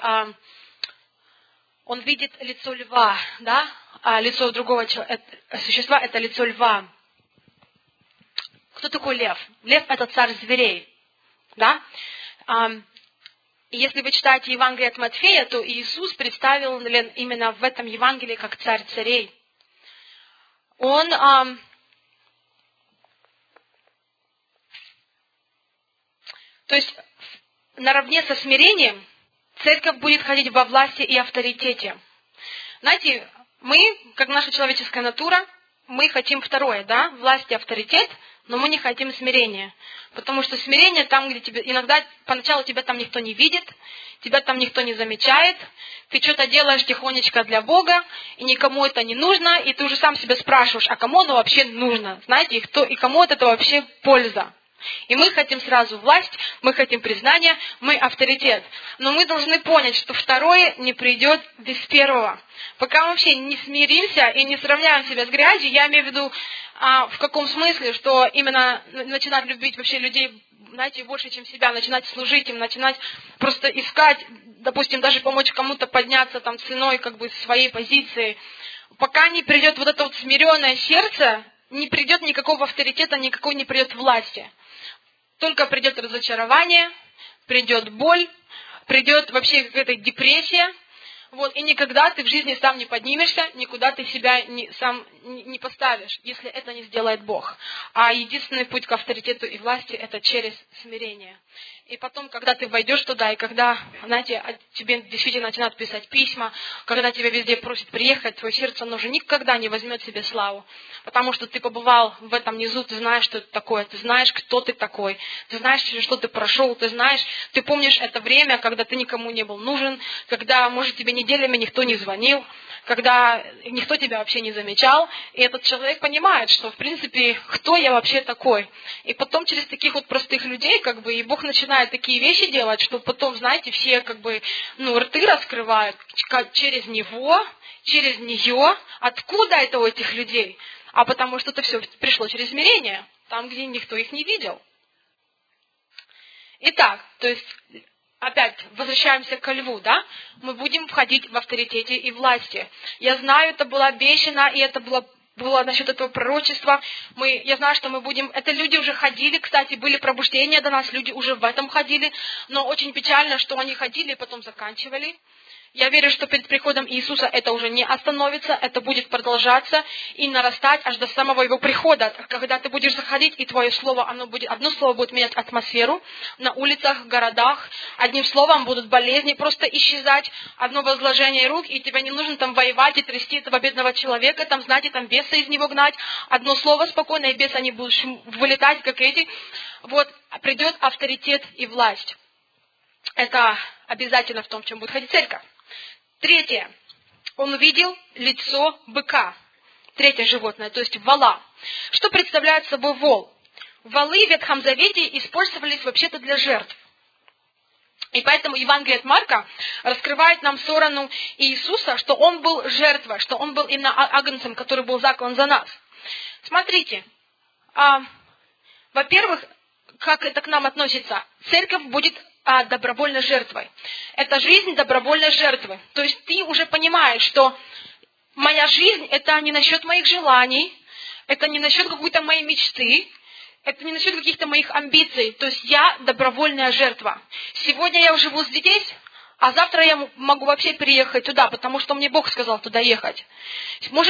он видит лицо льва, да? А лицо другого существа – это лицо льва. Кто такой лев? Лев – это царь зверей, да? И если вы читаете Евангелие от Матфея, то Иисус представил именно в этом Евангелии как царь царей. Он um, то есть наравне со смирением церковь будет ходить во власти и авторитете. Знаете, мы, как наша человеческая натура, мы хотим второе, да, власть и авторитет, но мы не хотим смирения. Потому что смирение там, где тебе иногда поначалу тебя там никто не видит, тебя там никто не замечает, ты что-то делаешь тихонечко для Бога, и никому это не нужно, и ты уже сам себя спрашиваешь, а кому оно вообще нужно? Знаете, и, кто, и кому от этого вообще польза? И мы хотим сразу власть, мы хотим признания, мы авторитет. Но мы должны понять, что второе не придет без первого. Пока мы вообще не смиримся и не сравняем себя с грязью, я имею в виду, а, в каком смысле, что именно начинать любить вообще людей, знаете, больше, чем себя, начинать служить им, начинать просто искать, допустим, даже помочь кому-то подняться там ценой как бы своей позиции. Пока не придет вот это вот смиренное сердце, не придет никакого авторитета, никакой не придет власти. Только придет разочарование, придет боль, придет вообще какая-то депрессия. Вот, и никогда ты в жизни сам не поднимешься, никуда ты себя не, сам не поставишь, если это не сделает Бог. А единственный путь к авторитету и власти – это через смирение. И потом, когда ты войдешь туда, и когда, знаете, тебе действительно начинают писать письма, когда тебя везде просят приехать, твое сердце, оно же никогда не возьмет себе славу. Потому что ты побывал в этом низу, ты знаешь, что это такое, ты знаешь, кто ты такой, ты знаешь, через что ты прошел, ты знаешь, ты помнишь это время, когда ты никому не был нужен, когда, может, тебе неделями никто не звонил, когда никто тебя вообще не замечал, и этот человек понимает, что, в принципе, кто я вообще такой. И потом через таких вот простых людей, как бы, и Бог начинает такие вещи делать, что потом, знаете, все, как бы, ну, рты раскрывают через него, через нее. Откуда это у этих людей? А потому что это все пришло через смирение, там, где никто их не видел. Итак, то есть, опять возвращаемся к льву, да? Мы будем входить в авторитете и власти. Я знаю, это было обещано, и это было, было насчет этого пророчества. Мы, я знаю, что мы будем... Это люди уже ходили, кстати, были пробуждения до нас, люди уже в этом ходили, но очень печально, что они ходили и потом заканчивали. Я верю, что перед приходом Иисуса это уже не остановится, это будет продолжаться и нарастать аж до самого Его прихода. Когда ты будешь заходить, и твое слово, оно будет, одно слово будет менять атмосферу на улицах, в городах. Одним словом будут болезни просто исчезать, одно возложение рук, и тебе не нужно там воевать и трясти этого бедного человека, там, знаете, там беса из него гнать. Одно слово спокойно, и бесы, они будут вылетать, как эти. Вот, придет авторитет и власть. Это обязательно в том, в чем будет ходить церковь. Третье. Он увидел лицо быка. Третье животное, то есть вола. Что представляет собой вол? Волы в Ветхом Завете использовались вообще-то для жертв. И поэтому Евангелие от Марка раскрывает нам сторону Иисуса, что Он был жертвой, что Он был именно агнцем, который был заклан за нас. Смотрите. А, во-первых, как это к нам относится? Церковь будет а, добровольной жертвой. Это жизнь добровольной жертвы. То есть ты уже понимаешь, что моя жизнь это не насчет моих желаний, это не насчет какой-то моей мечты, это не насчет каких-то моих амбиций. То есть я добровольная жертва. Сегодня я живу здесь, а завтра я могу вообще переехать туда, потому что мне Бог сказал туда ехать. Может,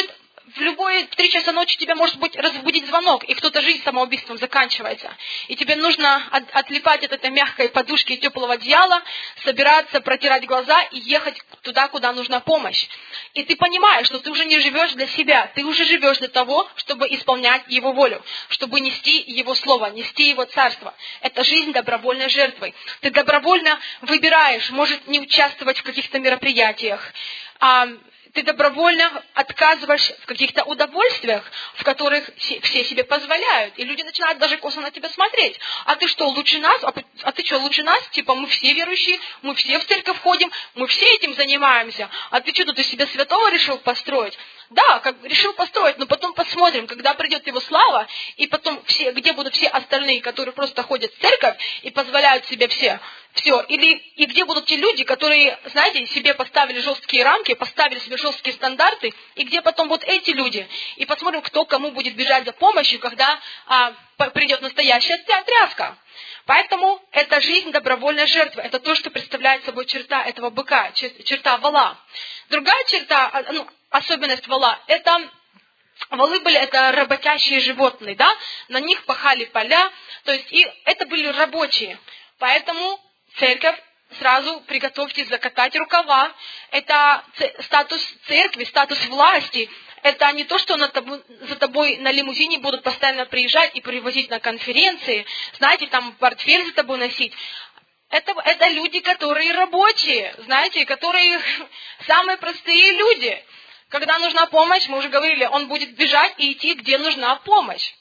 в любое три часа ночи тебя может быть разбудить звонок, и кто-то жизнь самоубийством заканчивается. И тебе нужно от, отлипать от этой мягкой подушки и теплого одеяла, собираться, протирать глаза и ехать туда, куда нужна помощь. И ты понимаешь, что ты уже не живешь для себя, ты уже живешь для того, чтобы исполнять Его волю, чтобы нести Его Слово, нести Его Царство. Это жизнь добровольной жертвой. Ты добровольно выбираешь, может, не участвовать в каких-то мероприятиях, а ты добровольно отказываешься в каких-то удовольствиях, в которых все себе позволяют. И люди начинают даже косо на тебя смотреть. А ты что, лучше нас? А ты что, лучше нас? Типа, мы все верующие, мы все в церковь ходим, мы все этим занимаемся. А ты что, тут из себя святого решил построить? Да, как решил построить, но потом посмотрим, когда придет Его слава, и потом все, где будут все остальные, которые просто ходят в церковь и позволяют себе все. Все. Или и где будут те люди, которые, знаете, себе поставили жесткие рамки, поставили себе жесткие стандарты, и где потом вот эти люди. И посмотрим, кто кому будет бежать за помощью, когда а, придет настоящая тряска. Поэтому это жизнь добровольной жертвы. Это то, что представляет собой черта этого быка, черта вола. Другая черта, ну, особенность вола, это волы были это работящие животные, да? На них пахали поля, то есть и это были рабочие. Поэтому церковь, сразу приготовьтесь закатать рукава. Это статус церкви, статус власти. Это не то, что на тобой, за тобой на лимузине будут постоянно приезжать и привозить на конференции, знаете, там портфель за тобой носить. Это, это люди, которые рабочие, знаете, которые самые простые люди. Когда нужна помощь, мы уже говорили, он будет бежать и идти, где нужна помощь.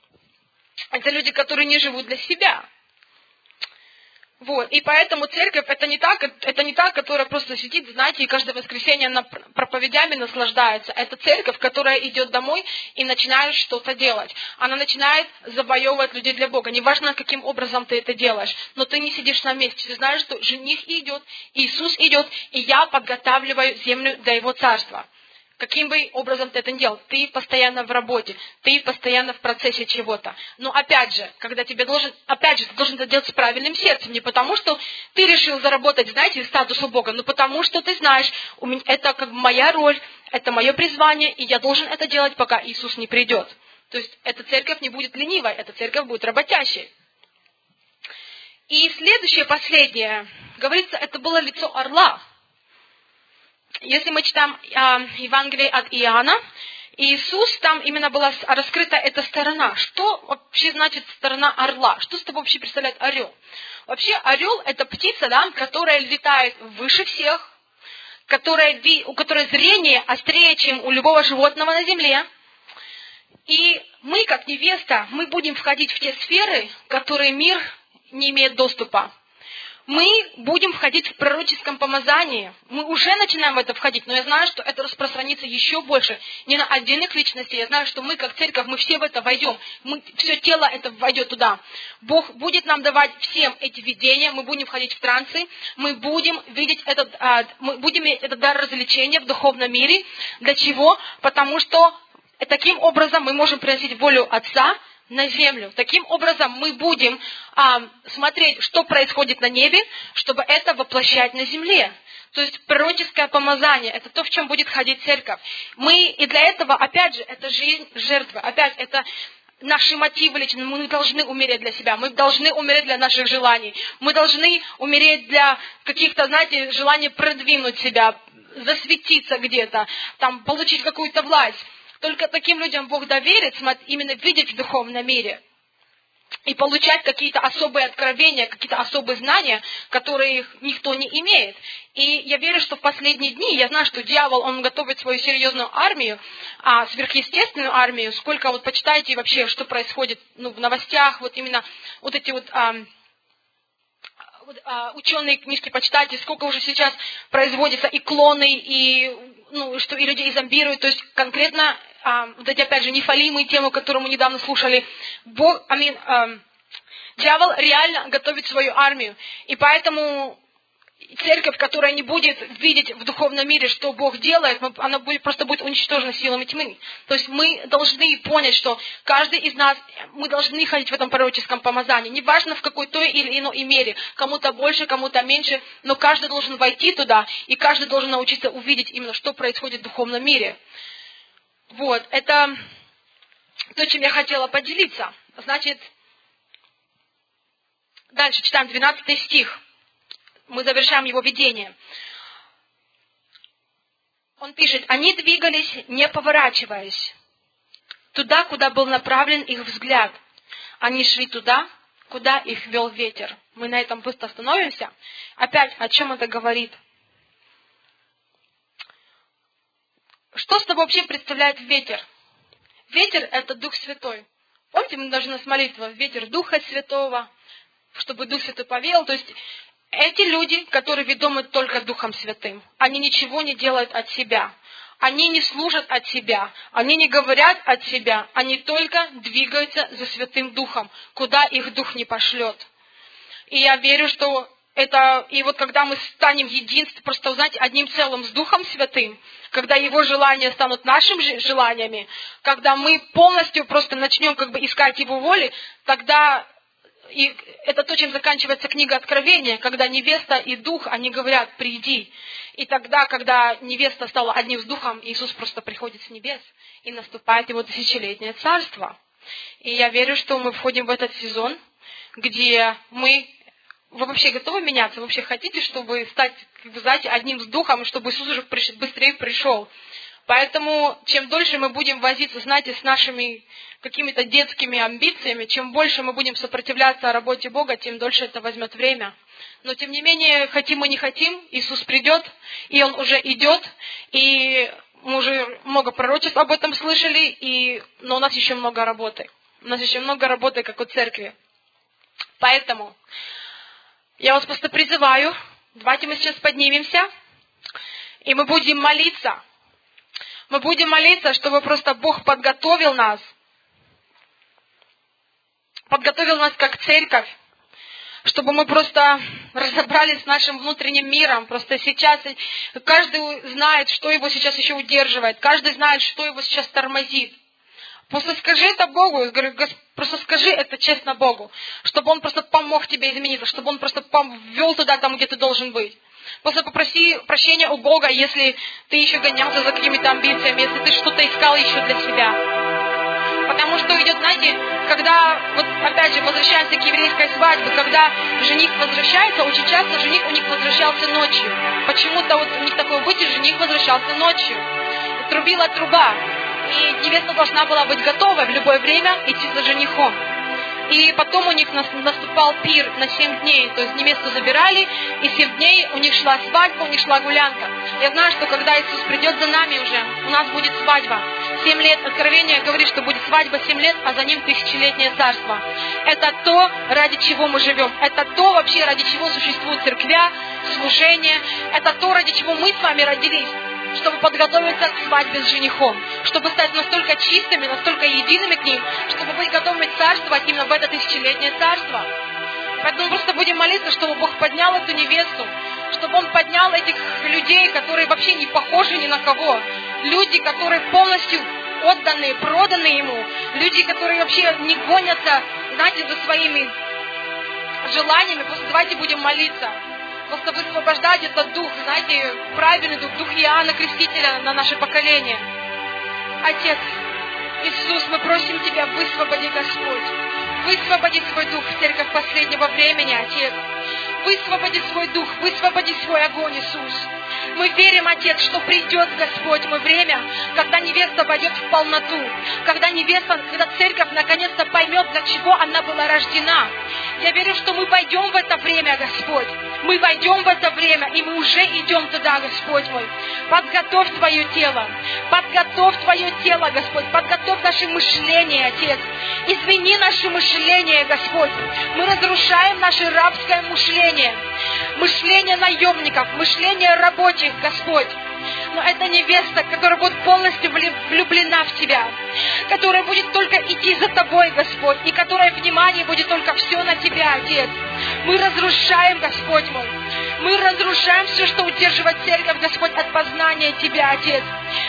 Это люди, которые не живут для себя. Вот. И поэтому церковь это не та, это не та, которая просто сидит, знаете, и каждое воскресенье на проповедями наслаждается. Это церковь, которая идет домой и начинает что-то делать. Она начинает завоевывать людей для Бога. Неважно, каким образом ты это делаешь, но ты не сидишь на месте. Ты знаешь, что жених идет, Иисус идет, и я подготавливаю землю для Его царства. Каким бы образом ты это не делал, ты постоянно в работе, ты постоянно в процессе чего-то. Но опять же, когда тебе должен, опять же, ты должен это делать с правильным сердцем, не потому что ты решил заработать, знаете, статус у Бога, но потому что ты знаешь, у меня, это как моя роль, это мое призвание, и я должен это делать, пока Иисус не придет. То есть эта церковь не будет ленивой, эта церковь будет работящей. И следующее, последнее, говорится, это было лицо орла. Если мы читаем э, Евангелие от Иоанна, Иисус, там именно была раскрыта эта сторона. Что вообще значит сторона орла? Что с тобой вообще представляет орел? Вообще орел это птица, да, которая летает выше всех, которая, у которой зрение острее, чем у любого животного на земле. И мы, как невеста, мы будем входить в те сферы, в которые мир не имеет доступа. Мы будем входить в пророческом помазании. Мы уже начинаем в это входить, но я знаю, что это распространится еще больше. Не на отдельных личностей. Я знаю, что мы, как церковь, мы все в это войдем. Мы, все тело это войдет туда. Бог будет нам давать всем эти видения. Мы будем входить в трансы. Мы будем видеть этот, а, мы будем иметь этот дар развлечения в духовном мире. Для чего? Потому что таким образом мы можем приносить волю Отца на землю. Таким образом мы будем а, смотреть, что происходит на небе, чтобы это воплощать на земле. То есть пророческое помазание, это то, в чем будет ходить церковь. Мы, и для этого, опять же, это жизнь жертвы. Опять, это наши мотивы лично. Мы должны умереть для себя. Мы должны умереть для наших желаний. Мы должны умереть для каких-то, знаете, желаний продвинуть себя, засветиться где-то, там, получить какую-то власть. Только таким людям Бог доверит именно видеть в духовном мире и получать какие-то особые откровения, какие-то особые знания, которые никто не имеет. И я верю, что в последние дни, я знаю, что дьявол, он готовит свою серьезную армию, а, сверхъестественную армию. Сколько вот почитайте вообще, что происходит ну, в новостях, вот именно вот эти вот... А, ученые книжки почитайте, сколько уже сейчас производится и клоны, и, ну, что и людей зомбируют. То есть конкретно, а, вот эти, опять же, нефалимы, тему, которую мы недавно слушали, Бог, I mean, а, дьявол реально готовит свою армию. И поэтому церковь, которая не будет видеть в духовном мире, что Бог делает, она будет, просто будет уничтожена силами тьмы. То есть мы должны понять, что каждый из нас, мы должны ходить в этом пророческом помазании. Неважно в какой той или иной мере, кому-то больше, кому-то меньше, но каждый должен войти туда, и каждый должен научиться увидеть именно, что происходит в духовном мире. Вот, это то, чем я хотела поделиться. Значит, дальше читаем двенадцатый стих. Мы завершаем его видение. Он пишет: «Они двигались, не поворачиваясь, туда, куда был направлен их взгляд. Они шли туда, куда их вел ветер». Мы на этом быстро остановимся. Опять, о чем это говорит? Что собой вообще представляет ветер? Ветер – это Дух Святой. Помните, мы должны с молитвой «Ветер Духа Святого», чтобы Дух Святой повеял. То есть эти люди, которые ведомы только Духом Святым, они ничего не делают от себя. Они не служат от себя, они не говорят от себя, они только двигаются за Святым Духом, куда их Дух не пошлет. И я верю, что это, и вот когда мы станем единством, просто, знаете, одним целым с Духом Святым, когда Его желания станут нашими желаниями, когда мы полностью просто начнем как бы искать Его воли, тогда, и это то, чем заканчивается книга Откровения, когда невеста и Дух, они говорят: «Приди». И тогда, когда невеста стала одним с Духом, Иисус просто приходит с небес, и наступает Его тысячелетнее царство. И я верю, что мы входим в этот сезон, где мы... Вы вообще готовы меняться? Вы вообще хотите, чтобы стать, вы знаете, одним с Духом, чтобы Иисус уже быстрее пришел? Поэтому, чем дольше мы будем возиться, знаете, с нашими какими-то детскими амбициями, чем больше мы будем сопротивляться работе Бога, тем дольше это возьмет время. Но, тем не менее, хотим мы не хотим, Иисус придет, и Он уже идет, и мы уже много пророчеств об этом слышали, и... но у нас еще много работы. У нас еще много работы, как у церкви. Поэтому... Я вас просто призываю, давайте мы сейчас поднимемся, и мы будем молиться. Мы будем молиться, чтобы просто Бог подготовил нас, подготовил нас как церковь, чтобы мы просто разобрались с нашим внутренним миром. Просто сейчас каждый знает, что его сейчас еще удерживает, каждый знает, что его сейчас тормозит. Просто скажи это Богу, просто скажи это честно Богу, чтобы Он просто помог тебе измениться, чтобы Он просто ввел туда, там, где ты должен быть. Просто попроси прощения у Бога, если ты еще гонялся за какими-то амбициями, если ты что-то искал еще для себя. Потому что идет, знаете, когда, вот опять же, возвращаемся к еврейской свадьбе, когда жених возвращается, очень часто жених у них возвращался ночью. Почему-то вот у них такое быть, жених возвращался ночью. И трубила труба. И невеста должна была быть готова в любое время идти за женихом. И потом у них наступал пир на семь дней. То есть невесту забирали, и семь дней у них шла свадьба, у них шла гулянка. Я знаю, что когда Иисус придет за нами уже, у нас будет свадьба. Семь лет, Откровение говорит, что будет свадьба семь лет, а за ним тысячелетнее царство. Это то, ради чего мы живем. Это то вообще, ради чего существует церквя, служение. Это то, ради чего мы с вами родились. Чтобы подготовиться к свадьбе с женихом, чтобы стать настолько чистыми, настолько едиными к ним, чтобы быть готовыми царствовать именно в это тысячелетнее царство. Поэтому просто будем молиться, чтобы Бог поднял эту невесту, чтобы Он поднял этих людей, которые вообще не похожи ни на кого, люди, которые полностью отданы, проданы Ему, люди, которые вообще не гонятся, знаете, за своими желаниями. Просто давайте будем молиться. Просто высвобождать этот дух, знаете, правильный дух, дух Иоанна Крестителя на наше поколение. Отец, Иисус, мы просим Тебя, высвободи, Господь. Высвободи свой дух в церковь последнего времени, Отец. Высвободи свой дух, высвободи свой огонь, Иисус. Мы верим, Отец, что придет, Господь, мы время, когда невеста войдет в полноту, когда невеста, когда церковь наконец-то поймет, для чего она была рождена. Я верю, что мы войдем в это время, Господь. Мы войдем в это время, и мы уже идем туда, Господь мой. Подготовь Твое тело, подготовь Твое тело, Господь, подготовь наше мышление, Отец. Измени наше мышление, Господь. Мы разрушаем наше рабское мышление, мышление наемников, мышление рабочих, Господь. Но это невеста, которая будет полностью влюблена в Тебя, которая будет только идти за Тобой, Господь, и которая внимание будет только все на Тебя, Отец. Мы разрушаем, Господь мой, мы разрушаем все, что удерживает церковь, Господь, от познания Тебя, Отец.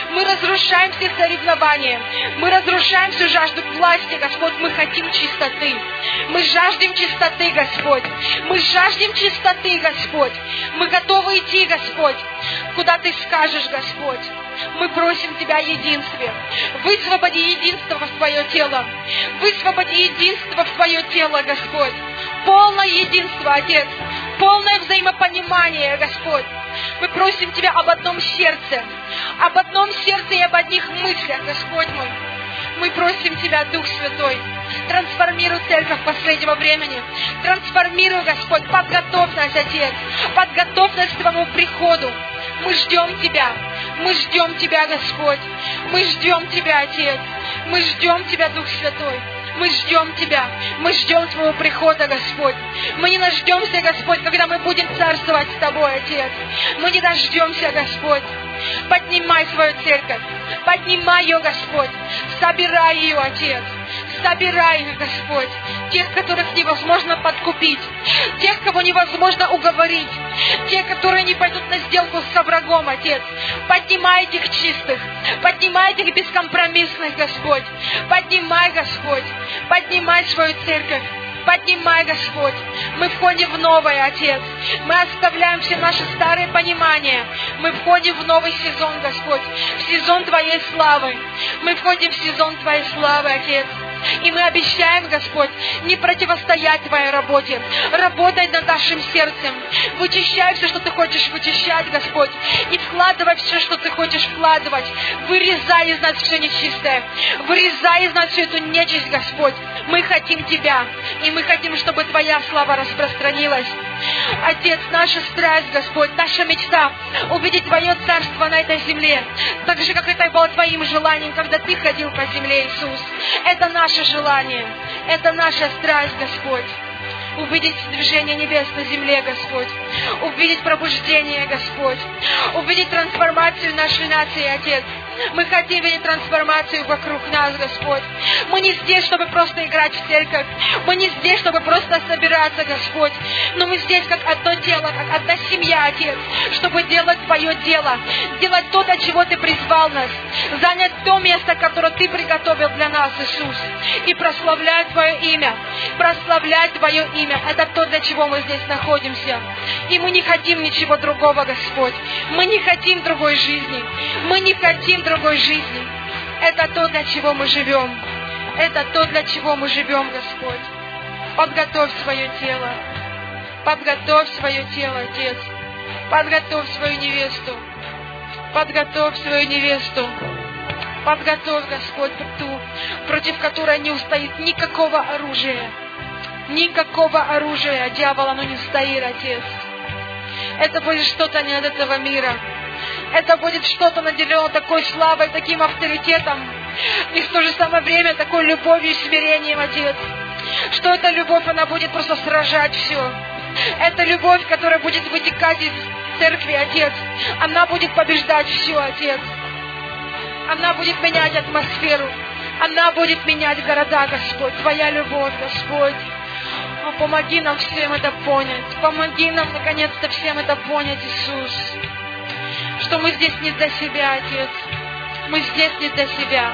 Мы разрушаем все соревнования. Мы разрушаем всю жажду власти, Господь. Мы хотим чистоты. Мы жаждем чистоты, Господь. Мы жаждем чистоты, Господь. Мы готовы идти, Господь, куда Ты скажешь, Господь. Мы просим Тебя о единстве. Высвободи единство в Твое тело. Высвободи единство в Твое тело, Господь. Полное единство, Отец. Полное взаимопонимание, Господь. Мы просим Тебя об одном сердце. Об одном сердце и об одних мыслях, Господь мой. Мы просим Тебя, Дух Святой, трансформируй церковь последнего времени. Трансформируй, Господь, подготовь нас, Отец. Подготовь нас к Твоему приходу. Мы ждем Тебя. Мы ждем Тебя, Господь. Мы ждем Тебя, Отец. Мы ждем Тебя, Дух Святой. Мы ждем Тебя. Мы ждем Твоего прихода, Господь. Мы не дождемся, Господь, когда мы будем царствовать с Тобой, Отец. Мы не дождемся, Господь. Поднимай свою церковь. Поднимай ее, Господь. Собирай ее, Отец. Собирай их, Господь. Тех, которых невозможно подкупить. Тех, кого невозможно уговорить. Те, которые не пойдут на сделку со врагом, Отец. Поднимай этих чистых. Поднимай этих бескомпромиссных, Господь. Поднимай, Господь. Поднимай свою церковь. Поднимай, Господь. Мы входим в новое, Отец. Мы оставляем все наши старые понимания. Мы входим в новый сезон, Господь. В сезон Твоей славы. Мы входим в сезон Твоей славы, Отец. И мы обещаем, Господь, не противостоять Твоей работе. Работай над нашим сердцем. Вычищай все, что Ты хочешь вычищать, Господь. И вкладывай все, что Ты хочешь вкладывать. Вырезай из нас все нечистое. Вырезай из нас всю эту нечисть, Господь. Мы хотим Тебя. И мы хотим, чтобы Твоя слава распространилась. Отец, наша страсть, Господь, наша мечта увидеть Твое царство на этой земле. Так же, как это было Твоим желанием, когда Ты ходил по земле, Иисус. Это наше желание. Это наша страсть, Господь. Увидеть движение небес на земле, Господь. Увидеть пробуждение, Господь. Увидеть трансформацию нашей нации, Отец. Мы хотим видеть трансформацию вокруг нас, Господь. Мы не здесь, чтобы просто играть в церковь. Мы не здесь, чтобы просто собираться, Господь. Но мы здесь, как одно тело, как одна семья, Отец, чтобы делать Твое дело. Делать то, до чего Ты призвал нас. Занять то место, которое Ты приготовил для нас, Иисус. И прославлять Твое имя. Прославлять Твое имя. Это то, для чего мы здесь находимся. И мы не хотим ничего другого, Господь. Мы не хотим другой жизни. Мы не хотим другой жизни. Это то, для чего мы живем. Это то, для чего мы живем, Господь. Подготовь свое тело. Подготовь свое тело, Отец. Подготовь свою невесту. Подготовь свою невесту. Подготовь, Господь, ту, против которой не устоит никакого оружия. Никакого оружия дьявола, оно не стоит, Отец. Это будет что-то не от этого мира. Это будет что-то наделено такой славой, таким авторитетом. И в то же самое время такой любовью и смирением, Отец. Что эта любовь, она будет просто сражать все. Это любовь, которая будет вытекать из церкви, Отец. Она будет побеждать все, Отец. Она будет менять атмосферу. Она будет менять города, Господь. Твоя любовь, Господь. О, помоги нам всем это понять. Помоги нам, наконец-то, всем это понять, Иисус. Что мы здесь не для себя, Отец. Мы здесь не для себя.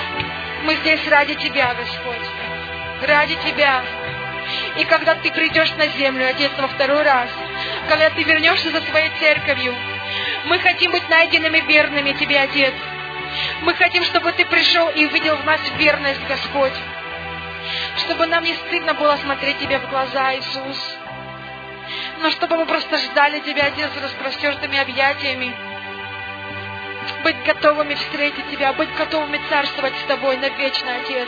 Мы здесь ради Тебя, Господь. Ради Тебя. И когда Ты придешь на землю, Отец, во второй раз, когда Ты вернешься за Своей церковью, мы хотим быть найденными верными Тебе, Отец. Мы хотим, чтобы Ты пришел и увидел в нас верность, Господь. Чтобы нам не стыдно было смотреть Тебе в глаза, Иисус. Но чтобы мы просто ждали Тебя, Отец, с распростертыми объятиями. Быть готовыми встретить Тебя, быть готовыми царствовать с Тобой навечно, Отец.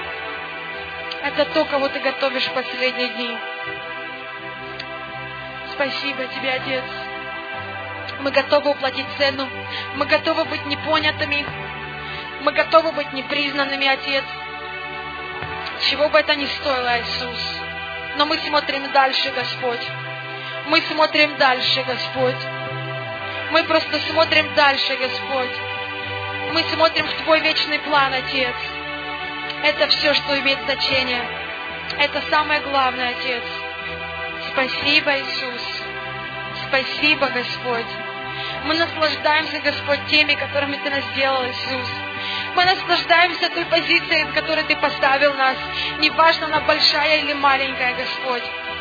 Это то, кого Ты готовишь в последние дни. Спасибо Тебе, Отец. Мы готовы уплатить цену. Мы готовы быть непонятыми. Мы готовы быть непризнанными, Отец. Чего бы это ни стоило, Иисус. Но мы смотрим дальше, Господь. Мы смотрим дальше, Господь. Мы просто смотрим дальше, Господь. Мы смотрим в Твой вечный план, Отец. Это все, что имеет значение. Это самое главное, Отец. Спасибо, Иисус. Спасибо, Господь. Мы наслаждаемся, Господь, теми, которыми Ты нас сделал, Иисус. Мы наслаждаемся той позицией, в которой Ты поставил нас. Неважно, она большая или маленькая, Господь.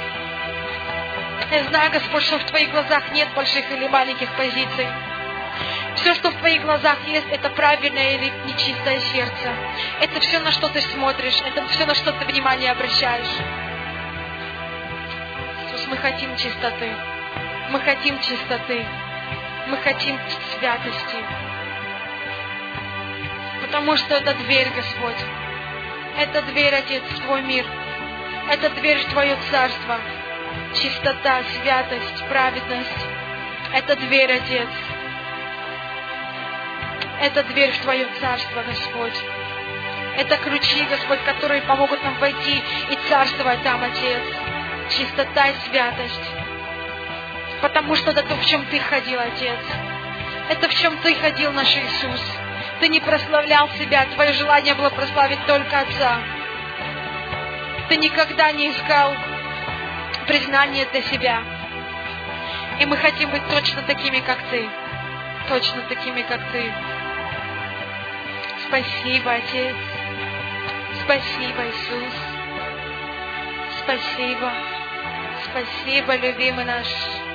Я знаю, Господь, что в Твоих глазах нет больших или маленьких позиций. Все, что в Твоих глазах есть, это правильное или нечистое сердце. Это все, на что Ты смотришь. Это все, на что Ты внимание обращаешь. Иисус, мы хотим чистоты. Мы хотим чистоты. Мы хотим святости. Потому что это дверь, Господь. Это дверь, Отец, в Твой мир. Это дверь в Твое царство. Чистота, святость, праведность. Это дверь, Отец. Это дверь в Твое царство, Господь. Это ключи, Господь, которые помогут нам войти и царствовать там, Отец. Чистота и святость. Потому что это то, в чем Ты ходил, Отец. Это в чем Ты ходил, наш Иисус. Ты не прославлял себя. Твое желание было прославить только Отца. Ты никогда не искал признания для себя. И мы хотим быть точно такими, как Ты. Точно такими, как Ты. Спасибо, Отец. Спасибо, Иисус. Спасибо. Спасибо, любимый наш.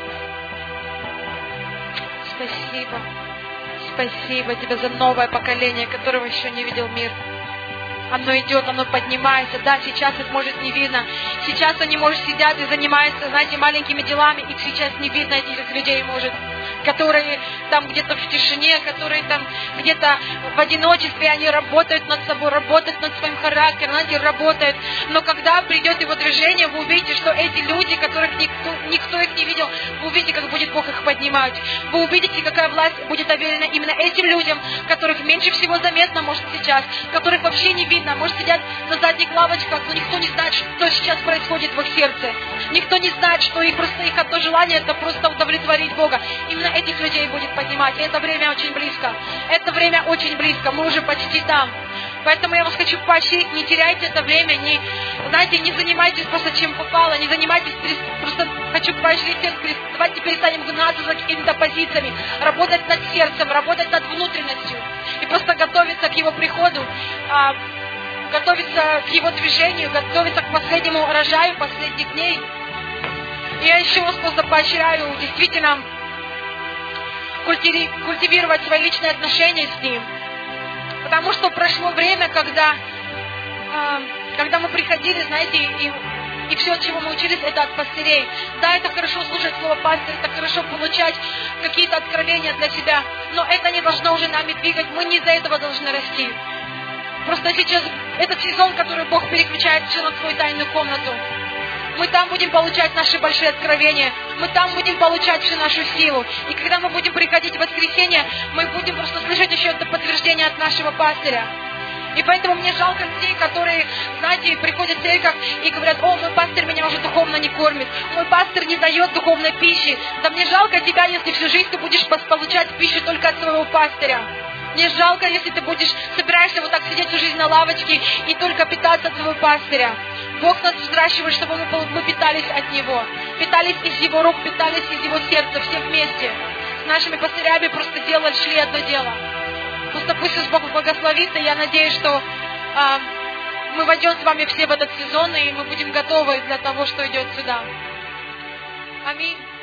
Спасибо. Спасибо Тебе за новое поколение, которого еще не видел мир. Оно идет, оно поднимается. Да, сейчас их, может, не видно. Сейчас они, может, сидят и занимаются, знаете, маленькими делами. Их сейчас не видно, этих людей, может, которые там где-то в тишине, которые там где-то в одиночестве, они работают над собой, работают над своим характером, знаете, работают. Но когда придет его движение, вы увидите, что эти люди, которых никто, никто их не видел, вы увидите, как будет Бог их поднимать. Вы увидите, какая власть будет уверена именно этим людям, которых меньше всего заметно, может, сейчас, которых вообще не видно, может, сидят на задних лавочках, но никто не знает, что сейчас происходит в их сердце. Никто не знает, что их просто их одно желание это просто удовлетворить Бога. Именно этих людей будет поднимать. И это время очень близко. Это время очень близко. Мы уже почти там. Поэтому я вас хочу поощрить, не теряйте это время, не, знаете, не занимайтесь просто чем попало, не занимайтесь, просто хочу поощрить всех, давайте перестанем гнаться за какими-то позициями, работать над сердцем, работать над внутренностью и просто готовиться к Его приходу, а, готовиться к Его движению, готовиться к последнему урожаю последних дней. И я еще вас просто поощряю действительно культивировать свои личные отношения с Ним. Потому что прошло время, когда, э, когда мы приходили, знаете, и, и все, чего мы учились, это от пастырей. Да, это хорошо слушать слово пастыря, это хорошо получать какие-то откровения для себя, но это не должно уже нами двигать, мы не из-за этого должны расти. Просто сейчас этот сезон, который Бог переключает все на свою тайную комнату. Мы там будем получать наши большие откровения. Мы там будем получать всю нашу силу. И когда мы будем приходить в воскресенье, мы будем просто слышать еще это подтверждение от нашего пастыря. И поэтому мне жалко людей, которые, знаете, приходят в церковь и говорят: о, мой пастырь меня уже духовно не кормит, мой пастырь не дает духовной пищи. Да мне жалко тебя, если всю жизнь ты будешь получать пищу только от своего пастыря. Мне жалко, если ты будешь, собираешься вот так сидеть всю жизнь на лавочке и только питаться от своего пастыря. Бог нас взращивает, чтобы мы, мы питались от Него. Питались из Его рук, питались из Его сердца, все вместе. С нашими пастырями просто делали, шли одно дело. Просто пусть Бог благословит, и я надеюсь, что а, мы войдем с вами все в этот сезон, и мы будем готовы для того, что идет сюда. Аминь.